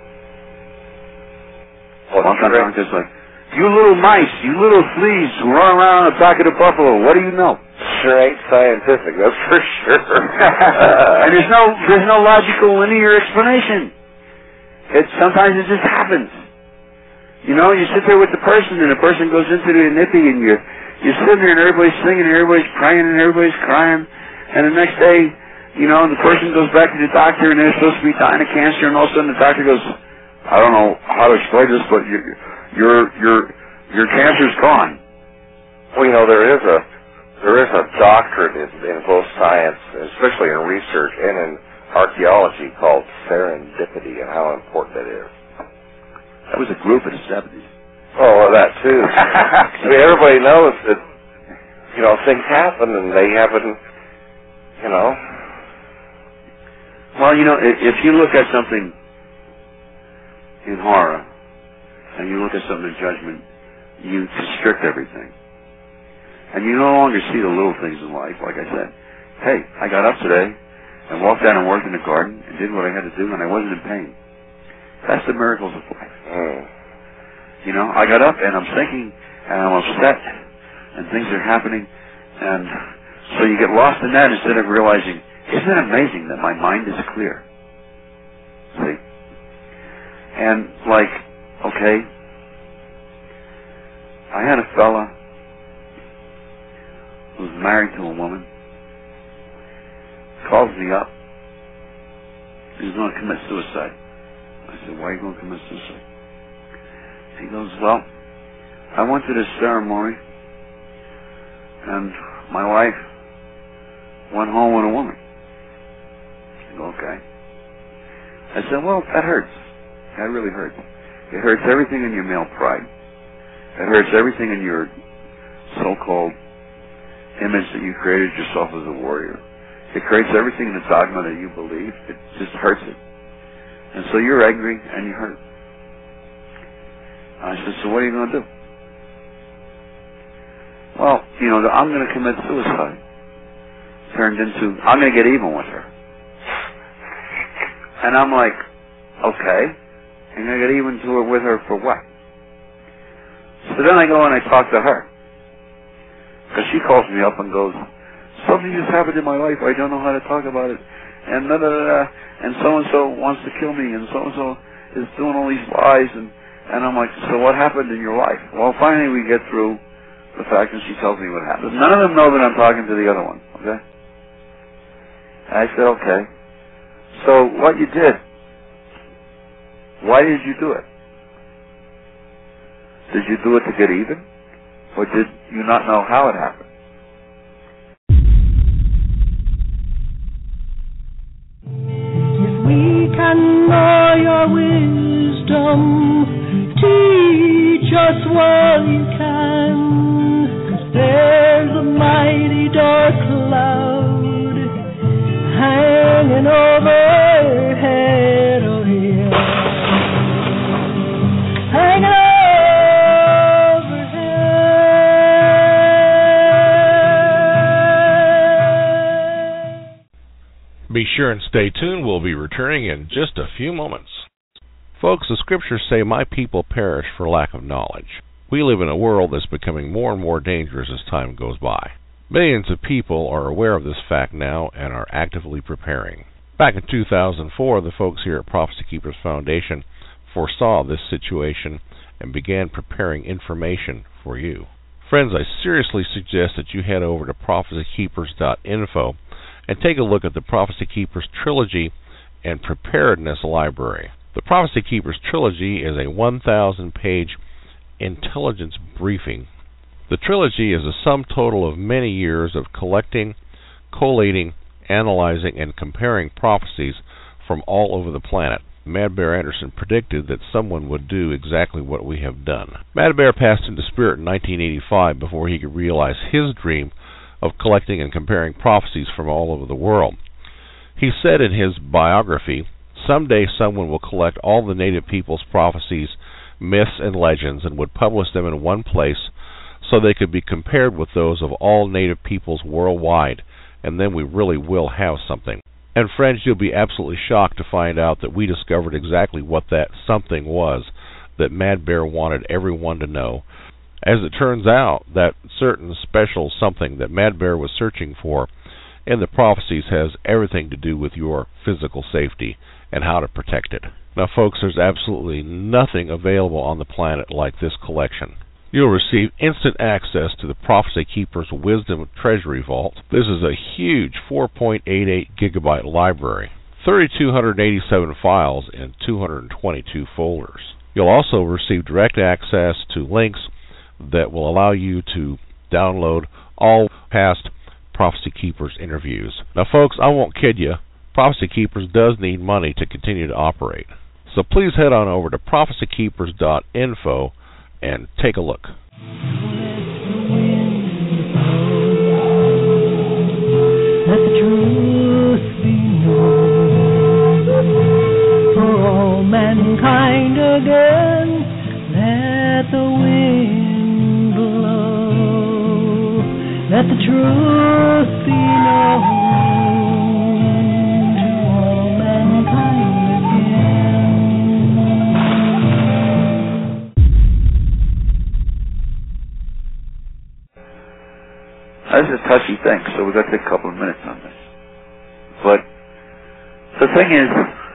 Wankantanka is like, you little mice, you little fleas who run around the back of the buffalo, what do you know? Sure ain't scientific, that's for sure. And there's no logical linear explanation. Sometimes it just happens. You know, you sit there with the person and the person goes into the nippy and you're sitting there and everybody's singing and everybody's praying and everybody's crying, and the next day, you know, the person goes back to the doctor and they're supposed to be dying of cancer, and all of a sudden the doctor goes, I don't know how to explain this, but your cancer's gone. Well, there is a doctrine in both science, especially in research and in archaeology, called serendipity, and how important it is. That was a group in the 70s. Oh, well, that too. I mean, everybody knows that, things happen and they happen, Well, if you look at something in horror and you look at something in judgment, you constrict everything. And you no longer see the little things in life. Like I said, hey, I got up today and walked out and worked in the garden and did what I had to do, and I wasn't in pain. That's the miracles of life. I got up and I'm thinking and I'm upset and things are happening, and so you get lost in that instead of realizing, isn't it amazing that my mind is clear? See? And okay, I had a fella who was married to a woman, calls me up, he's going to commit suicide. I said, why are you going to commit suicide? He goes, well, I went to this ceremony and my wife went home with a woman. I go, okay. I said, well, that hurts. That really hurts. It hurts everything in your male pride. It hurts everything in your so-called image that you created yourself as a warrior. It creates everything in the dogma that you believe. It just hurts it. And so you're angry and you hurt. I said, so what are you going to do? Well, I'm going to commit suicide. Turned into, I'm going to get even with her. And I'm like, okay. I'm going to get even with her for what? So then I go and I talk to her. Because she calls me up and goes, something just happened in my life. I don't know how to talk about it. And and so-and-so wants to kill me, and so-and-so is doing all these lies. And I'm like, so what happened in your life? Well, finally we get through the fact that she tells me what happened. None of them know that I'm talking to the other one, okay? And I said, okay. So what you did, why did you do it? Did you do it to get even? Or did you not know how it happened? If we can know your wisdom, teach us while you can, 'cause there's a mighty dark cloud hanging overhead, oh yeah, hanging overhead. Be sure and stay tuned. We'll be returning in just a few moments. Folks, the scriptures say, my people perish for lack of knowledge. We live in a world that's becoming more and more dangerous as time goes by. Millions of people are aware of this fact now and are actively preparing. Back in 2004, the folks here at Prophecy Keepers Foundation foresaw this situation and began preparing information for you. Friends, I seriously suggest that you head over to prophecykeepers.info and take a look at the Prophecy Keepers Trilogy and Preparedness Library. The Prophecy Keepers Trilogy is a 1,000-page intelligence briefing. The trilogy is a sum total of many years of collecting, collating, analyzing, and comparing prophecies from all over the planet. Mad Bear Anderson predicted that someone would do exactly what we have done. Mad Bear passed into spirit in 1985 before he could realize his dream of collecting and comparing prophecies from all over the world. He said in his biography, someday someone will collect all the native people's prophecies, myths, and legends and would publish them in one place so they could be compared with those of all native peoples worldwide, and then we really will have something. And friends, you'll be absolutely shocked to find out that we discovered exactly what that something was that Mad Bear wanted everyone to know. As it turns out, that certain special something that Mad Bear was searching for in the prophecies has everything to do with your physical safety and how to protect it. Now, folks, there's absolutely nothing available on the planet like this collection. You'll receive instant access to the Prophecy Keepers Wisdom Treasury Vault. This is a huge 4.88 gigabyte library 3,287 files in 222 folders. You'll also receive direct access to links that will allow you to download all past Prophecy Keepers interviews. Now, folks, I won't kid you. Prophecy Keepers does need money to continue to operate. So please head on over to prophecykeepers.info and take a look. Let the truth be known for all mankind again. Let the wind blow. Let the truth be known to all mankind again. This is a touchy thing, so we've got to take a couple of minutes on this. But the thing is,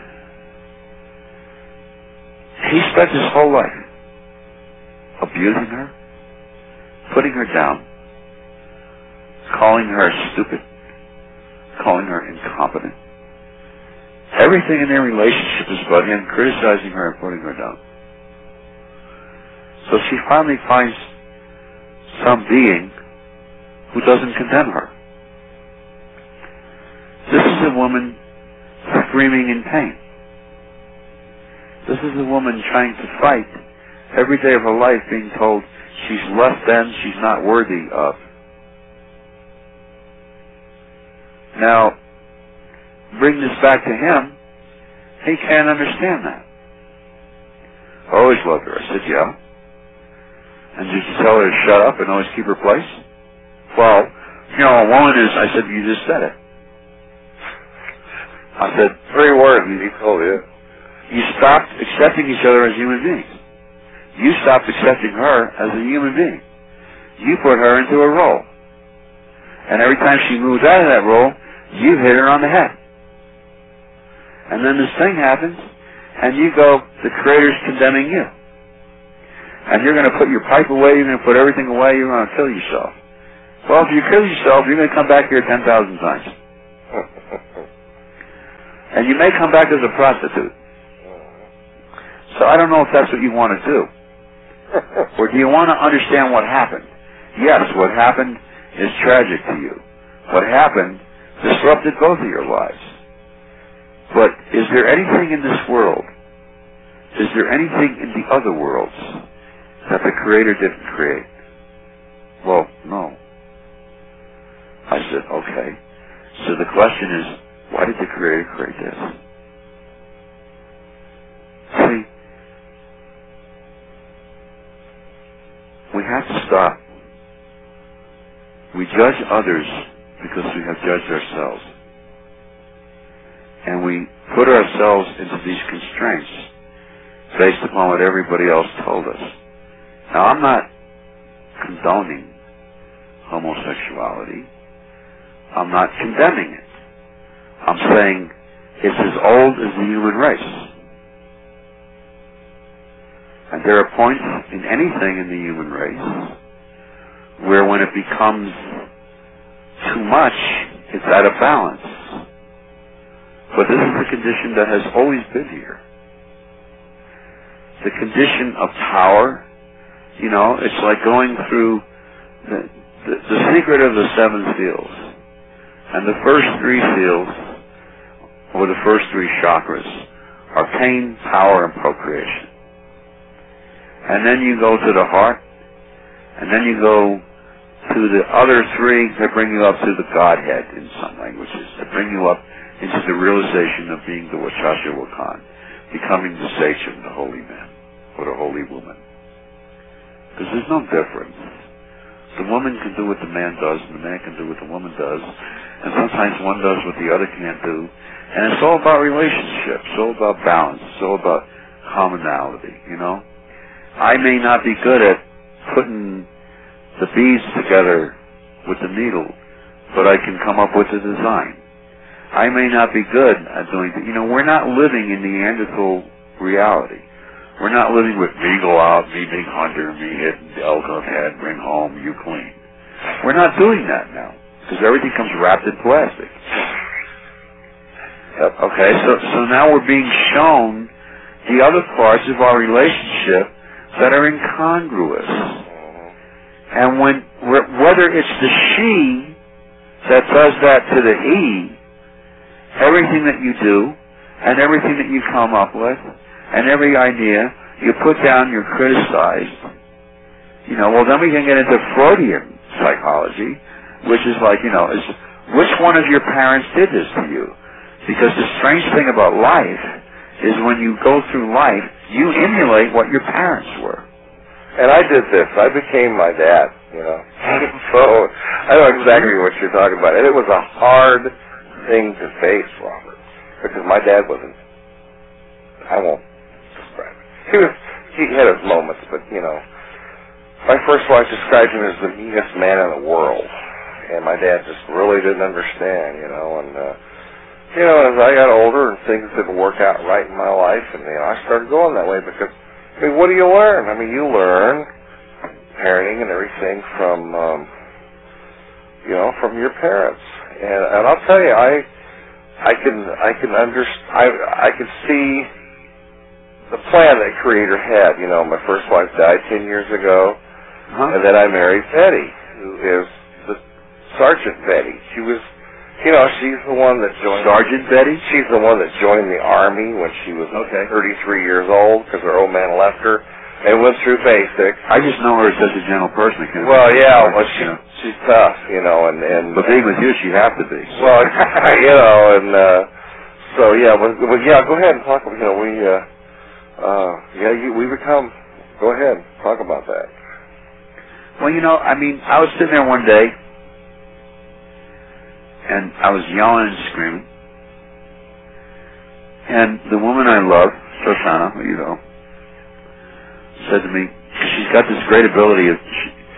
he spent his whole life abusing her, putting her down, calling her stupid, calling her incompetent. Everything in their relationship is about him criticizing her and putting her down. So she finally finds some being who doesn't condemn her. This is a woman screaming in pain. This is a woman trying to fight every day of her life, being told she's less than, she's not worthy of. Now, bring this back to him, he can't understand that. I always loved her. I said, yeah. And did you tell her to shut up and always keep her place? Well, you know, a woman is, I said, you just said it. I said, 3 words, and he told you. You stopped accepting each other as human beings. You stopped accepting her as a human being. You put her into a role. And every time she moves out of that role, you hit her on the head. And then this thing happens, and you go, the Creator's condemning you. And you're going to put your pipe away, you're going to put everything away, you're going to kill yourself. Well, if you kill yourself, you're going to come back here 10,000 times. And you may come back as a prostitute. So I don't know if that's what you want to do. Or do you want to understand what happened? Yes, what happened is tragic to you. What happened disrupted both of your lives. But is there anything in this world, is there anything in the other worlds that the Creator didn't create? Well, no. I said, okay. So the question is, why did the Creator create this? See, we have to stop. We judge others because we have judged ourselves. And we put ourselves into these constraints based upon what everybody else told us. Now, I'm not condoning homosexuality. I'm not condemning it. I'm saying it's as old as the human race. And there are points in anything in the human race where when it becomes too much, it's out of balance. But this is the condition that has always been here. The condition of power, you know, it's like going through the secret of the 7 seals. And the first 3 seals, or the first 3 chakras, are pain, power, and procreation. And then you go to the heart, and then you go to the other 3 that bring you up to the Godhead in some languages, that bring you up into the realization of being the Wachasha Wakan, becoming the Sachem, the holy man, or the holy woman. Because there's no difference. The woman can do what the man does, and the man can do what the woman does, and sometimes one does what the other can't do. And it's all about relationships, it's all about balance, it's all about commonality, you know. I may not be good at putting the beads together with the needle, but I can come up with a design. I may not be good at doing that. You know, we're not living in Neanderthal reality. We're not living with me go out, me big hunter, me hit the elk on head, bring home, you clean. We're not doing that now, because everything comes wrapped in plastic. Yep. Okay, so now we're being shown the other parts of our relationship that are incongruous. And whether it's the she that does that to the he, everything that you do and everything that you come up with and every idea you put down, you're criticized. Well, then we can get into Freudian psychology, which is like, which one of your parents did this to you? Because the strange thing about life is when you go through life, you emulate what your parents were. And I did this. I became my dad, So I know exactly what you're talking about. And it was a hard thing to face, Robert, because my dad wasn't, I won't describe it. He had his moments, but, my first wife described him as the meanest man in the world. And my dad just really didn't understand, and, as I got older and things didn't work out right in my life, and, I started going that way because, what do you learn? You learn parenting and everything from, from your parents. And I'll tell you, I can see the plan that Creator had. My first wife died 10 years ago, and then I married Betty, who is the Sergeant Betty. She was, she's the one that joined... Sergeant Betty? She's the one that joined the Army when she was 33 years old, because her old man left her, and went through basic. I just know her as such a gentle person. Well, yeah, she's tough, and... But being with you, she have to be. Well, so, yeah, go ahead and talk about, we become... Go ahead, talk about that. Well, I was sitting there one day, and I was yelling and screaming. And the woman I love, Shoshana, said to me, she's got this great ability of,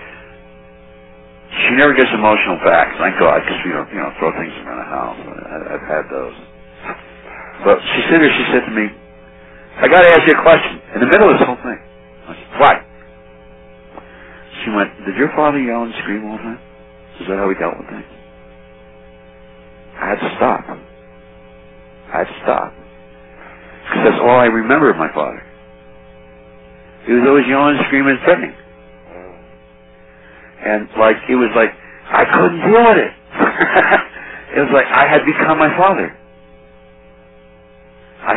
she never gets emotional back, thank God, because we don't, throw things around the house. I've had those. But she said to me, I got to ask you a question in the middle of this whole thing. I said, what? She went, did your father yell and scream all the time? Is that how he dealt with things? I had to stop. Because that's all I remember of my father. He was always yelling and screaming and threatening. And it was like, I couldn't deal with it. It was like, I had become my father. I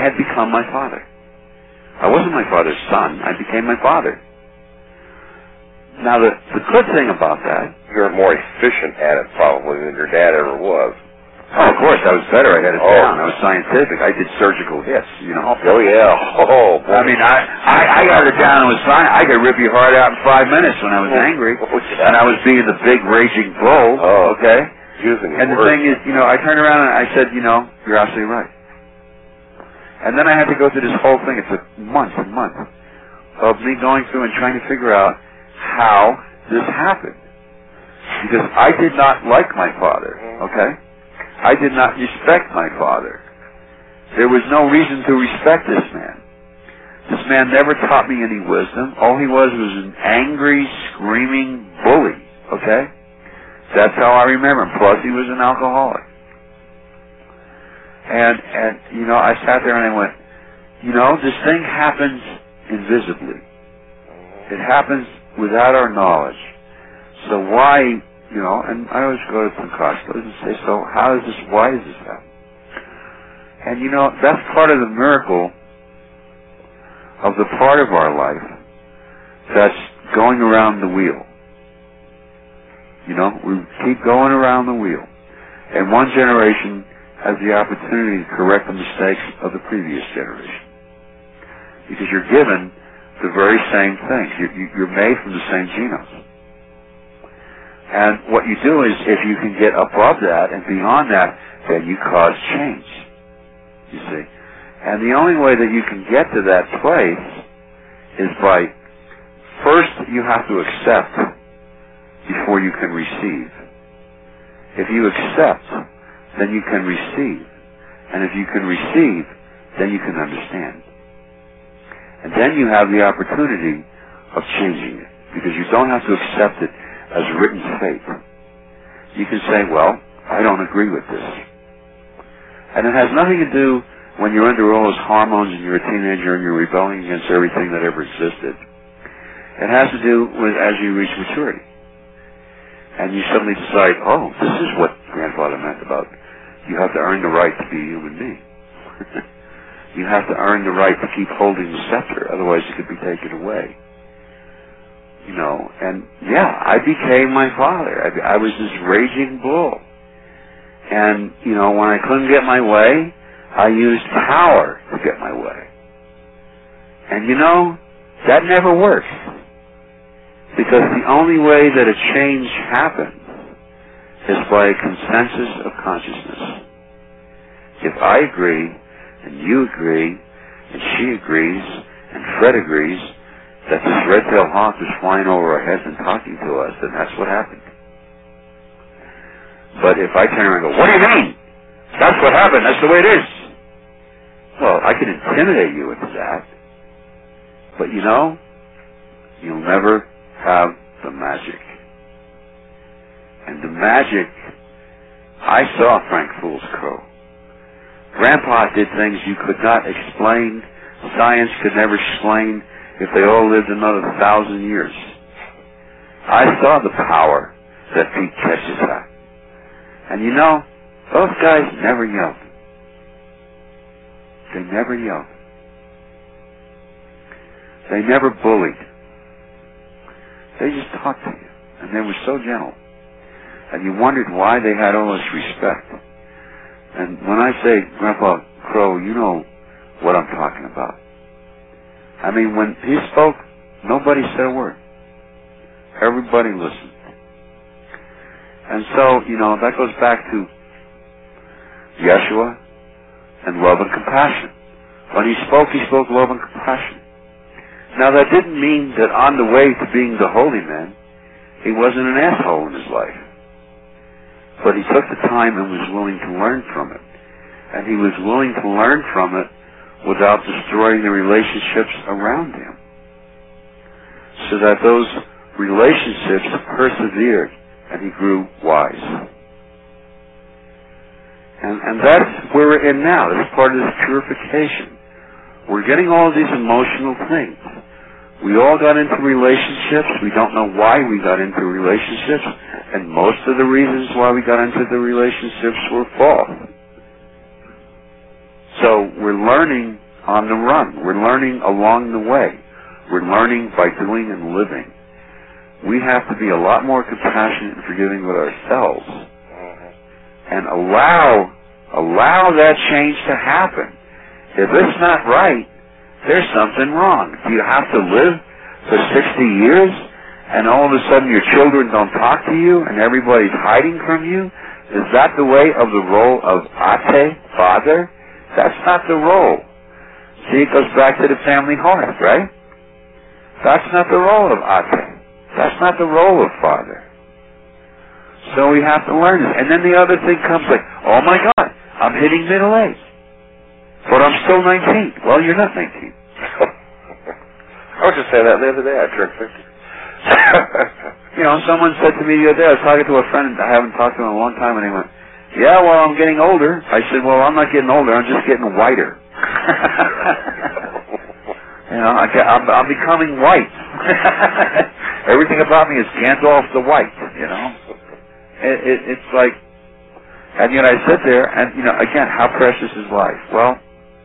wasn't my father's son. I became my father. Now, the good thing about that... You're more efficient at it, probably, than your dad ever was. Oh, of course, I was better. I had it down. I was scientific. I did surgical hits, Oh, yeah. Oh, boy. I got it down. It was fine. I could rip your heart out in 5 minutes when I was angry. Oh, yeah. And I was being the big, raging bull, okay? And the thing is, I turned around and I said, you're absolutely right. And then I had to go through this whole thing. It took months and months of me going through and trying to figure out how this happened. Because I did not like my father, okay? I did not respect my father. There was no reason to respect this man. This man never taught me any wisdom. All he was an angry, screaming bully, okay? That's how I remember him. Plus, he was an alcoholic. And I sat there and I went, this thing happens invisibly. It happens without our knowledge. So why, and I always go to Pentecostals and say, so why does this happen? And that's part of the miracle of the part of our life that's going around the wheel. We keep going around the wheel. And one generation has the opportunity to correct the mistakes of the previous generation. Because you're given the very same things. You're made from the same genome. And what you do is, if you can get above that and beyond that, then you cause change. You see? And the only way that you can get to that place is by, first you have to accept before you can receive. If you accept, then you can receive. And if you can receive, then you can understand. And then you have the opportunity of changing it. Because you don't have to accept it as written fate. You can say, well, I don't agree with this. And it has nothing to do when you're under all those hormones and you're a teenager and you're rebelling against everything that ever existed. It has to do with as you reach maturity. And you suddenly decide, oh, this is what Grandfather meant about you have to earn the right to be a human being. You have to earn the right to keep holding the scepter, otherwise it could be taken away. You know, and yeah, I became my father. I was this raging bull. And, you know, when I couldn't get my way, I used power to get my way. And you know, that never works. Because the only way that a change happens is by a consensus of consciousness. If I agree, and you agree, and she agrees, and Fred agrees, that this red-tailed hawk is flying over our heads and talking to us, then that's what happened. But if I turn around and go, what do you mean? That's what happened, that's the way it is. Well, I can intimidate you into that. But you know, you'll never have the magic. And the magic, I saw Frank Fool's Crow. Grandpa did things you could not explain. Science could never explain if they all lived another 1,000 years. I saw the power that Pete Ketch's had. And you know, those guys never yelled. They never yelled. They never bullied. They just talked to you. And they were so gentle. And you wondered why they had all this respect. And when I say Grandpa Crow, you know what I'm talking about. I mean, when he spoke, nobody said a word. Everybody listened. And so, you know, that goes back to Yeshua and love and compassion. When he spoke love and compassion. Now, that didn't mean that on the way to being the holy man, he wasn't an asshole in his life. But he took the time and was willing to learn from it. And he was willing to learn from it without destroying the relationships around him. So that those relationships persevered and he grew wise. And that's where we're in now. That's part of this purification. We're getting all of these emotional things. We all got into relationships. We don't know why we got into relationships. And most of the reasons why we got into the relationships were false. So we're learning on the run. We're learning along the way. We're learning by doing and living. We have to be a lot more compassionate and forgiving with ourselves. And allow that change to happen. If it's not right, there's something wrong. Do you have to live for 60 years and all of a sudden your children don't talk to you and everybody's hiding from you? Is that the way of the role of Ate, father? That's not the role. See, it goes back to the family hearth, right? That's not the role of Ate. That's not the role of father. So we have to learn this. And then the other thing comes like, oh my God, I'm hitting middle age. But I'm still 19. Well, you're not 19. I was just saying that the other day. I turned 50. You know, someone said to me the other day, I was talking to a friend I haven't talked to in a long time, and he went, yeah, well, I'm getting older. I said, well, I'm not getting older. I'm just getting whiter. You know, I'm becoming white. Everything about me is Gandalf the White, you know. It's like, and yet I sit there, and, you know, again, how precious is life? Well,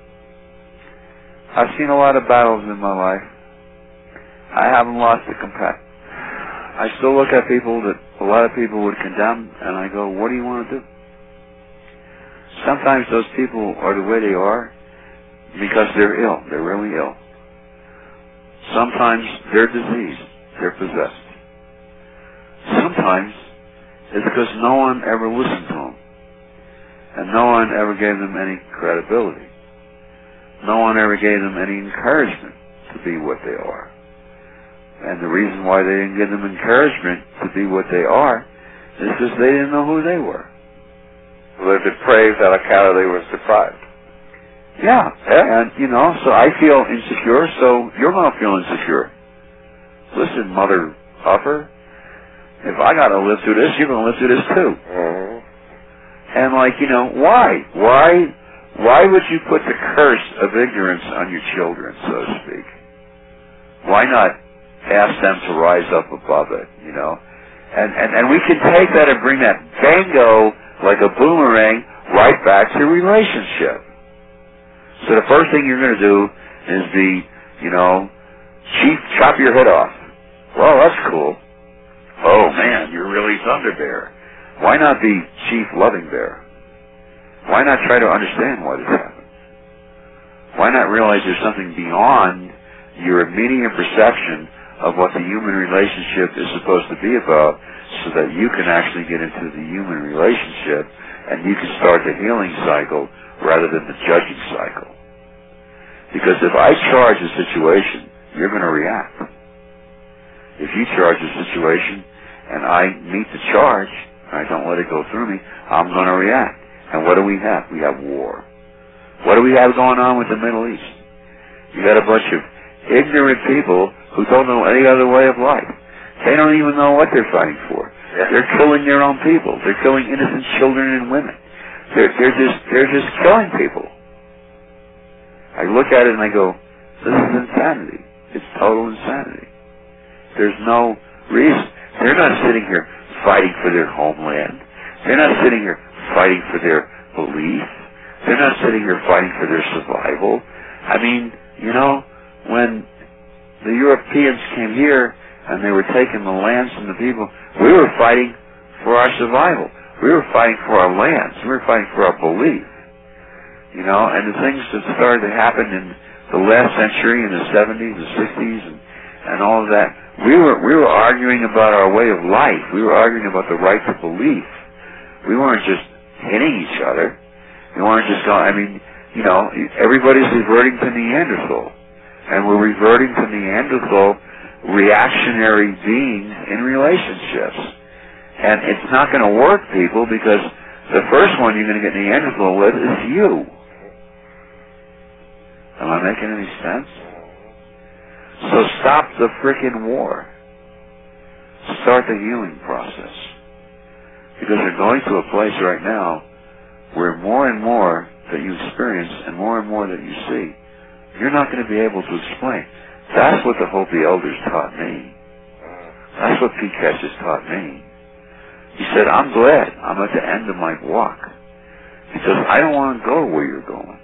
I've seen a lot of battles in my life. I haven't lost the compassion. I still look at people that a lot of people would condemn, and I go, what do you want to do? Sometimes those people are the way they are because they're ill. They're really ill. Sometimes they're diseased. They're possessed. Sometimes it's because no one ever listened to them. And no one ever gave them any credibility. No one ever gave them any encouragement to be what they are. And the reason why they didn't give them encouragement to be what they are is because they didn't know who they were. They're depraved on account of they were deprived. Yeah. And, you know, so I feel insecure, so you're going to feel insecure. Listen, mother puffer, if I got to live through this, you're going to live through this too. And like, you know, why? Why Why would you put the curse of ignorance on your children, so to speak? Why not ask them to rise up above it, you know? And we can take that and bring that bango like a boomerang right back to relationship. So the first thing you're going to do is be, you know, Chief, chop your head off. Well, that's cool. Oh, man, you're really Thunder Bear. Why not be Chief Loving Bear? Why not try to understand why this happens? Why not realize there's something beyond your immediate perception of what the human relationship is supposed to be about, so that you can actually get into the human relationship and you can start the healing cycle rather than the judging cycle. Because if I charge a situation, you're going to react. If you charge a situation and I meet the charge, I don't let it go through me, I'm going to react. And what do we have? We have war. What do we have going on with the Middle East? You got a bunch of ignorant people who don't know any other way of life. They don't even know what they're fighting for. Yeah. They're killing their own people. They're killing innocent children and women. They're just killing people. I look at it and I go, this is insanity. It's total insanity. There's no reason. They're not sitting here fighting for their homeland. They're not sitting here fighting for their belief. They're not sitting here fighting for their survival. I mean, you know, when the Europeans came here and they were taking the lands from the people, we were fighting for our survival. We were fighting for our lands. We were fighting for our belief. You know, and the things that started to happen in the last century, in the 70s, the 60s, and all of that, we were arguing about our way of life. We were arguing about the right to belief. We weren't just hitting each other. We weren't just going, I mean, you know, everybody's reverting to Neanderthal. And we're reverting to Neanderthal reactionary beings in relationships. And it's not going to work, people, because the first one you're going to get Neanderthal with is you. Am I making any sense? So stop the frickin' war. Start the healing process. Because you're going to a place right now where more and more that you experience and more that you see, you're not going to be able to explain. That's what the Hopi elders taught me. That's what Pete Ketch's taught me. He said, I'm glad I'm at the end of my walk because I don't want to go where you're going.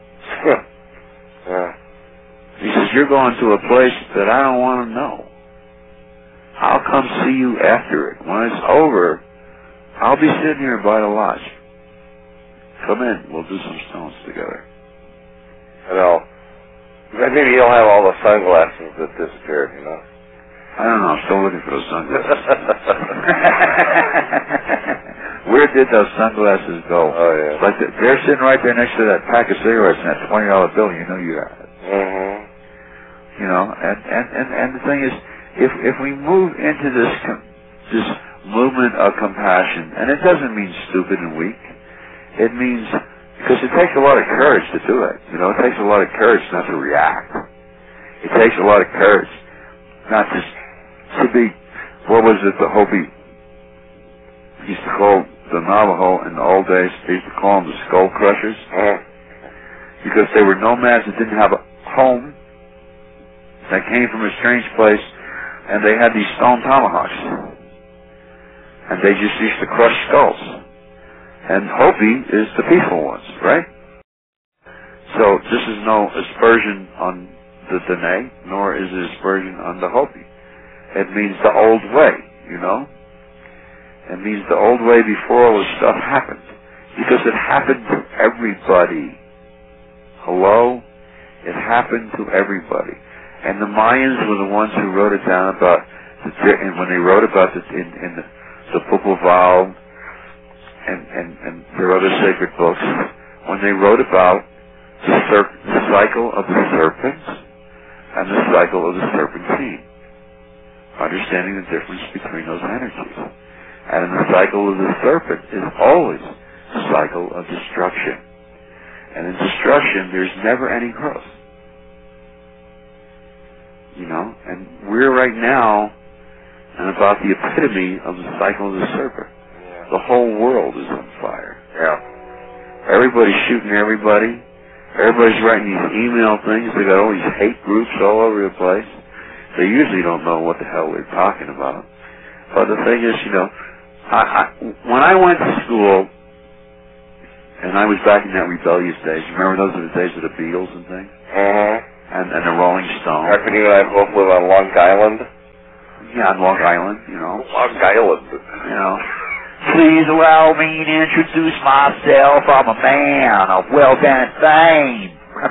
He says, you're going to a place that I don't want to know. I'll come see you after it. When it's over, I'll be sitting here by the lodge. Come in. We'll do some stones together. I know. Maybe you don't have all the sunglasses that disappeared, you know? I don't know. I'm still looking for those sunglasses. Where did those sunglasses go? Oh, yeah. Like they're sitting right there next to that pack of cigarettes and that $20 bill. You know you got it. Mm-hmm. You know, and the thing is, if we move into this movement of compassion, and it doesn't mean stupid and weak. It means, because it takes a lot of courage to do it. You know, it takes a lot of courage not to react. It takes a lot of courage not just to be, what was it, the Hopi used to call the Navajo in the old days, they used to call them the skull crushers. Because they were nomads that didn't have a home, that came from a strange place, and they had these stone tomahawks. And they just used to crush skulls. And Hopi is the peaceful ones, right? So this is no aspersion on the Dene, nor is it aspersion on the Hopi. It means the old way, you know? It means the old way before all this stuff happened. Because it happened to everybody. Hello? It happened to everybody. And the Mayans were the ones who wrote it down about, and when they wrote about it in the Popol and their other sacred books, when they wrote about the cycle of the serpents and the cycle of the serpentine, understanding the difference between those energies. And in the cycle of the serpent is always the cycle of destruction. And in destruction, there's never any growth. You know, and we're right now and about the epitome of the cycle of the serpent. Yeah. The whole world is on fire. Yeah. Everybody's shooting everybody. Everybody's writing these email things. They got all these hate groups all over the place. They usually don't know what the hell they're talking about. But the thing is, when I went to school, and I was back in that rebellious days. Remember those are the days of the Beatles and things? And the Rolling Stones. After you and I both live on Long Island? Yeah, on Long Island, Long Island. Please allow me to introduce myself. I'm a man of wealth and fame.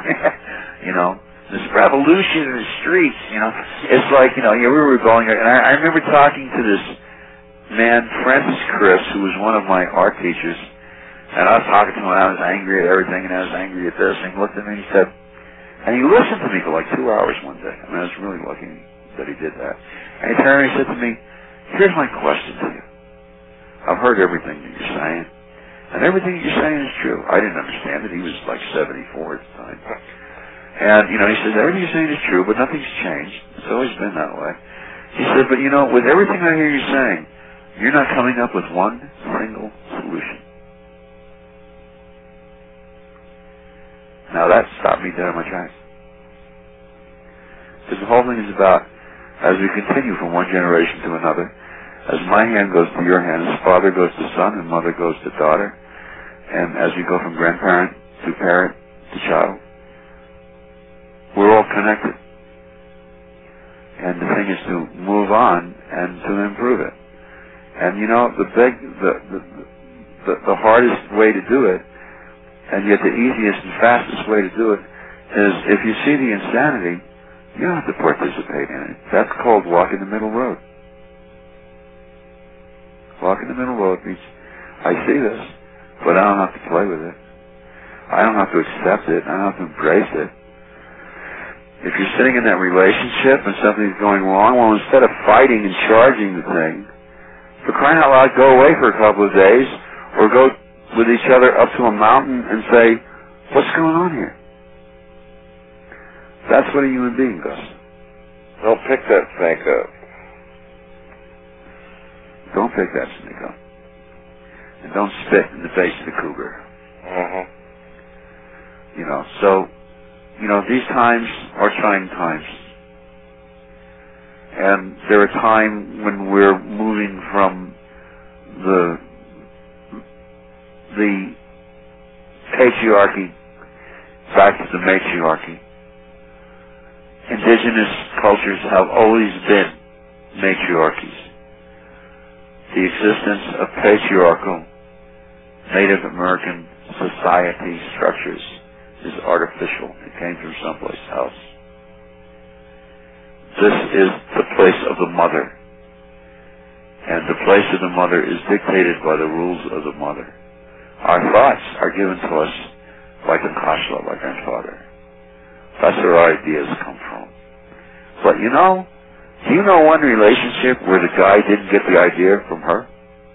This revolution in the streets, It's like, we were rebelling. And I remember talking to this man, Francis Chris, who was one of my art teachers. And I was talking to him, and I was angry at everything, and I was angry at this. And he looked at me and he said, and he listened to me for like 2 hours one day. I mean, I was really lucky that he did that. And he turned and he said to me, here's my question to you. I've heard everything that you're saying, and everything that you're saying is true. I didn't understand it. He was like 74 at the time. And, he says, everything you're saying is true, but nothing's changed. It's always been that way. He said, but with everything I hear you saying, you're not coming up with one single solution. Now that stopped me dead in my tracks. Because the whole thing is about, as we continue from one generation to another, as my hand goes to your hand, as father goes to son, and mother goes to daughter, and as we go from grandparent to parent to child, we're all connected. And the thing is to move on and to improve it. And the hardest way to do it, and yet the easiest and fastest way to do it, is if you see the insanity, you don't have to participate in it. That's called walking the middle road. Walking the middle road means, I see this, but I don't have to play with it. I don't have to accept it. I don't have to embrace it. If you're sitting in that relationship and something's going wrong, well, instead of fighting and charging the thing, for crying out loud, go away for a couple of days, or go with each other up to a mountain and say, what's going on here? That's what a human being does. Don't pick that snake up. Don't pick that snake up. And don't spit in the face of the cougar. These times are trying times. And they're a time when we're moving from the patriarchy back to the matriarchy. Indigenous cultures have always been matriarchies. The existence of patriarchal Native American society structures is artificial. It came from someplace else. This is the place of the mother. And the place of the mother is dictated by the rules of the mother. Our thoughts are given to us by Kankashla, by grandfather. That's where our ideas come from. But do you know one relationship where the guy didn't get the idea from her?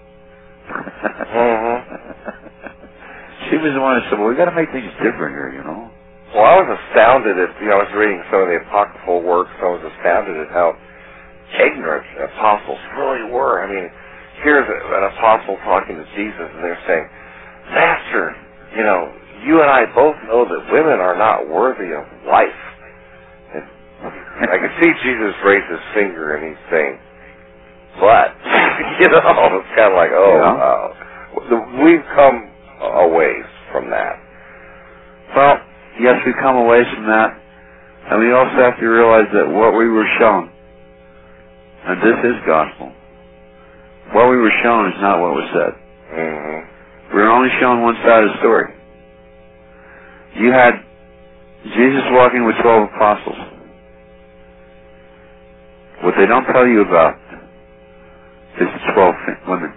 She was the one that said, well, we got to make things different here, Well, I was astounded at, I was reading some of the apocryphal works, I was astounded at how ignorant apostles really were. I mean, here's an apostle talking to Jesus, and they're saying, Master, you and I both know that women are not worthy of life. And I could see Jesus raise his finger, and he's saying, but, it's kind of like, wow. We've come a ways from that. Well, yes, we've come away from that, and we also have to realize that what we were shown, and this is gospel, what we were shown is not what was said. We were only shown one side of the story. You had Jesus walking with 12 apostles. What they don't tell you about is the 12 women.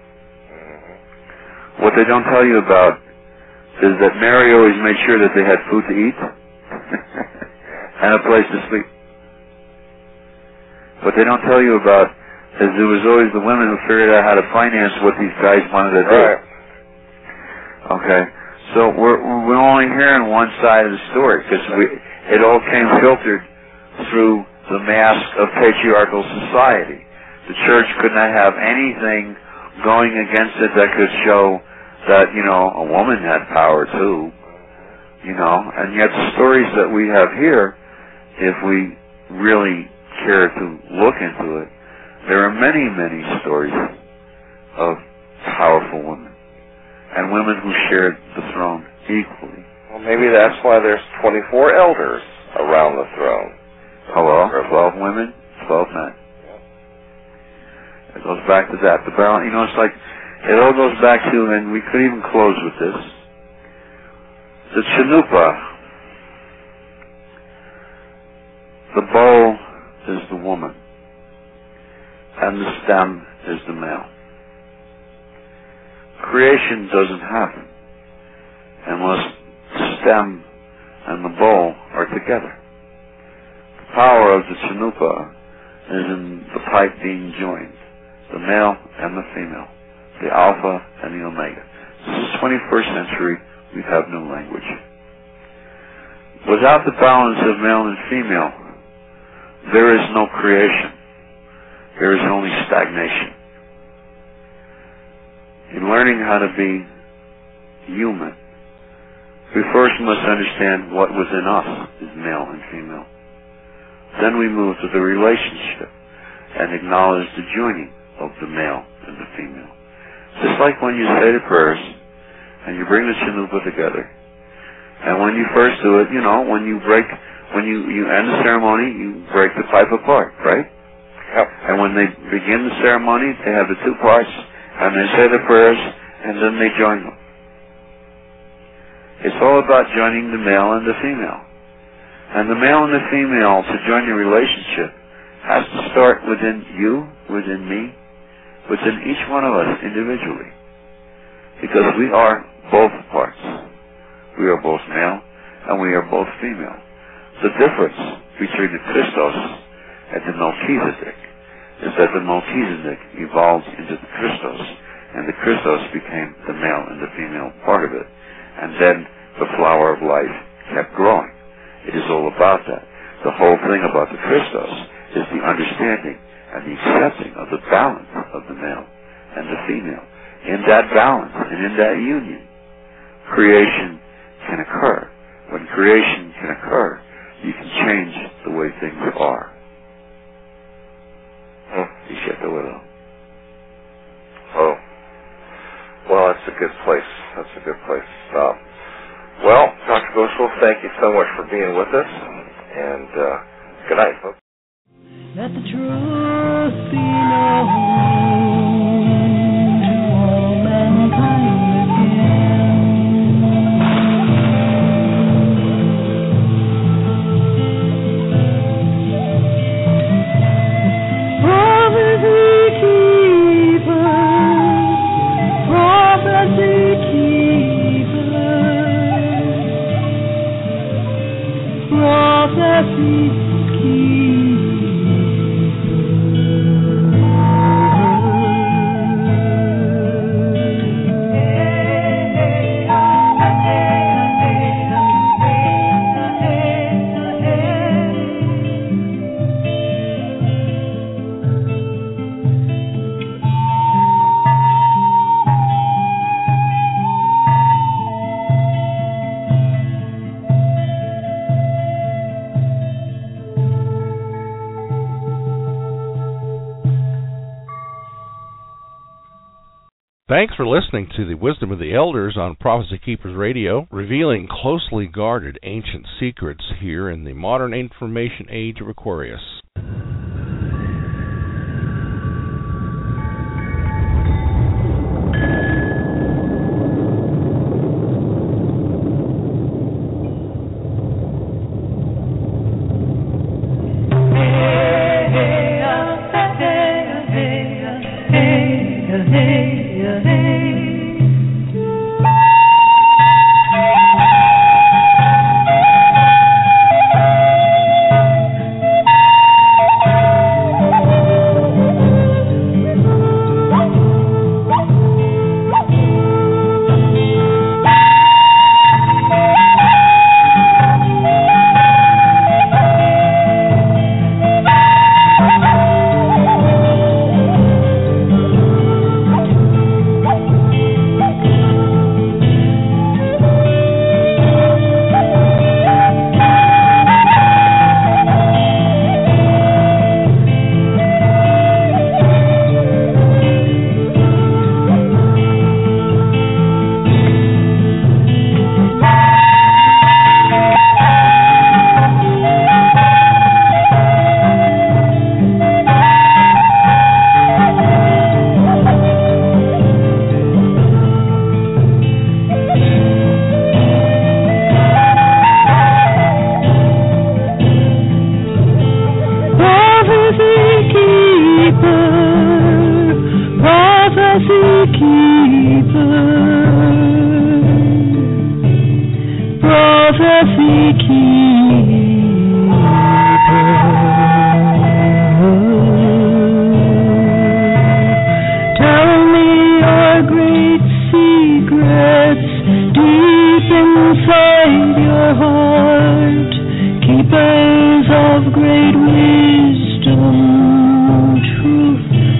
What they don't tell you about is that Mary always made sure that they had food to eat and a place to sleep. What they don't tell you about is there was always the women who figured out how to finance what these guys wanted to do. Okay, so we're only hearing one side of the story because it all came filtered through the mask of patriarchal society. The church could not have anything going against it that could show that, a woman had power too. and yet the stories that we have here, if we really care to look into it, there are many, many stories of powerful women and women who shared the throne equally. Well, maybe that's why there's 24 elders around the throne. Hello, 12 women, 12 men. It goes back to that. The balance, it's like, it all goes back to, and we could even close with this, the chanupa. The bow is the woman, and the stem is the male. Creation doesn't happen unless the stem and the bow are together. The power of the chanupa is in the pipe being joined, the male and the female, the alpha and the omega. This is 21st century. We have no language. Without the balance of male and female, there is no creation. There is only stagnation. In learning how to be human, we first must understand what within us is male and female. Then we move to the relationship and acknowledge the joining of the male and the female. Just like when you say the prayers and you bring the chanupa together, and when you first do it, when you end the ceremony, you break the pipe apart, right? Yep. And when they begin the ceremony, they have the two parts, and they say the prayers, and then they join them. It's all about joining the male and the female. And the male and the female, to join the relationship, has to start within you, within me, within each one of us individually. Because we are both parts. We are both male, and we are both female. The difference between the Christos and the Melchizedek is that the Melchizedek evolved into the Christos, and the Christos became the male and the female part of it. And then the flower of life kept growing. It is all about that. The whole thing about the Christos is the understanding and the accepting of the balance of the male and the female. In that balance and in that union, creation can occur. When creation can occur, you can change the way things are. Oh. Well, that's a good place. That's a good place to stop. Well, Dr. Goswell, thank you so much for being with us. And good night, folks. Let the truth be known to all mankind Thanks for listening to the Wisdom of the Elders on Prophecy Keepers Radio, revealing closely guarded ancient secrets here in the modern information age of Aquarius.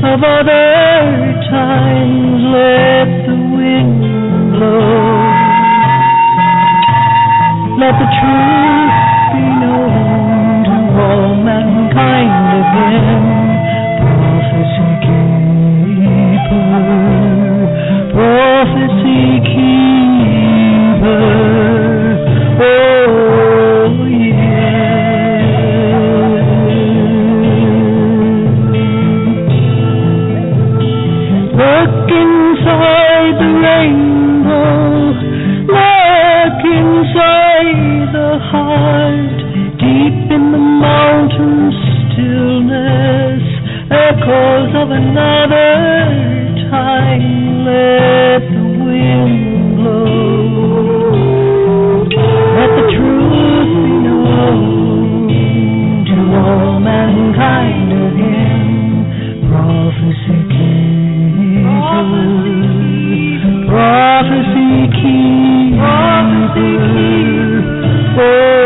of other times, let the wind blow. Let the truth be known to all mankind again. Prophecy keeper, prophecy keeper. Oh, look inside the rainbow, look inside the heart, deep in the mountain stillness, echoes of another time. Let the wind blow, let the truth be known to all mankind again. Prophecy keeper, prophecy keeper. Oh,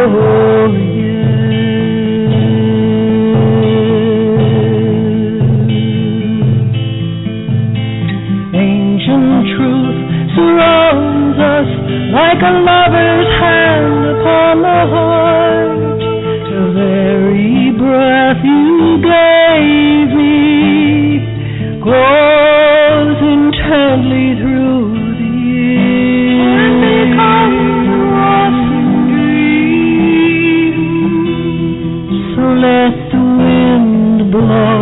yeah. Ancient truth surrounds us like a lover's hand upon the heart. The very breath you gave me grows intently through the years and becomes a waft dream. So let the wind blow,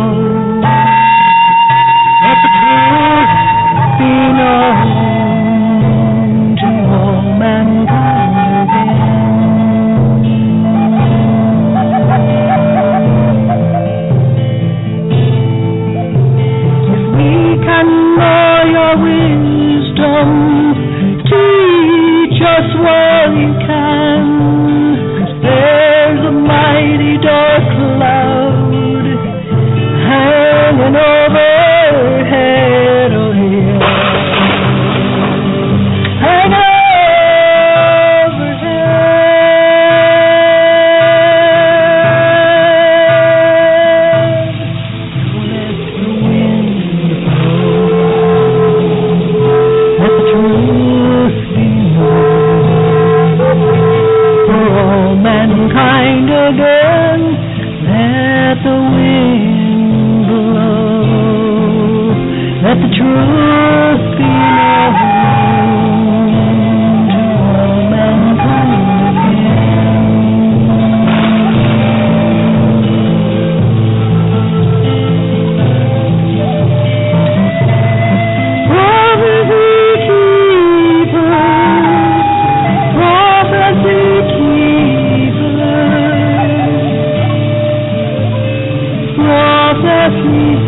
let the truth be known to all mankind again. If we can know your wisdom, teach us while you can. 'Cause there's a mighty dark cloud hanging overhead, oh yeah, hanging overhead. Let the wind blow, let the truth be known for all mankind again. Let the wind blow, let the truth be known to all mankind again. Prophecy keeper, prophecy keeper, prophecy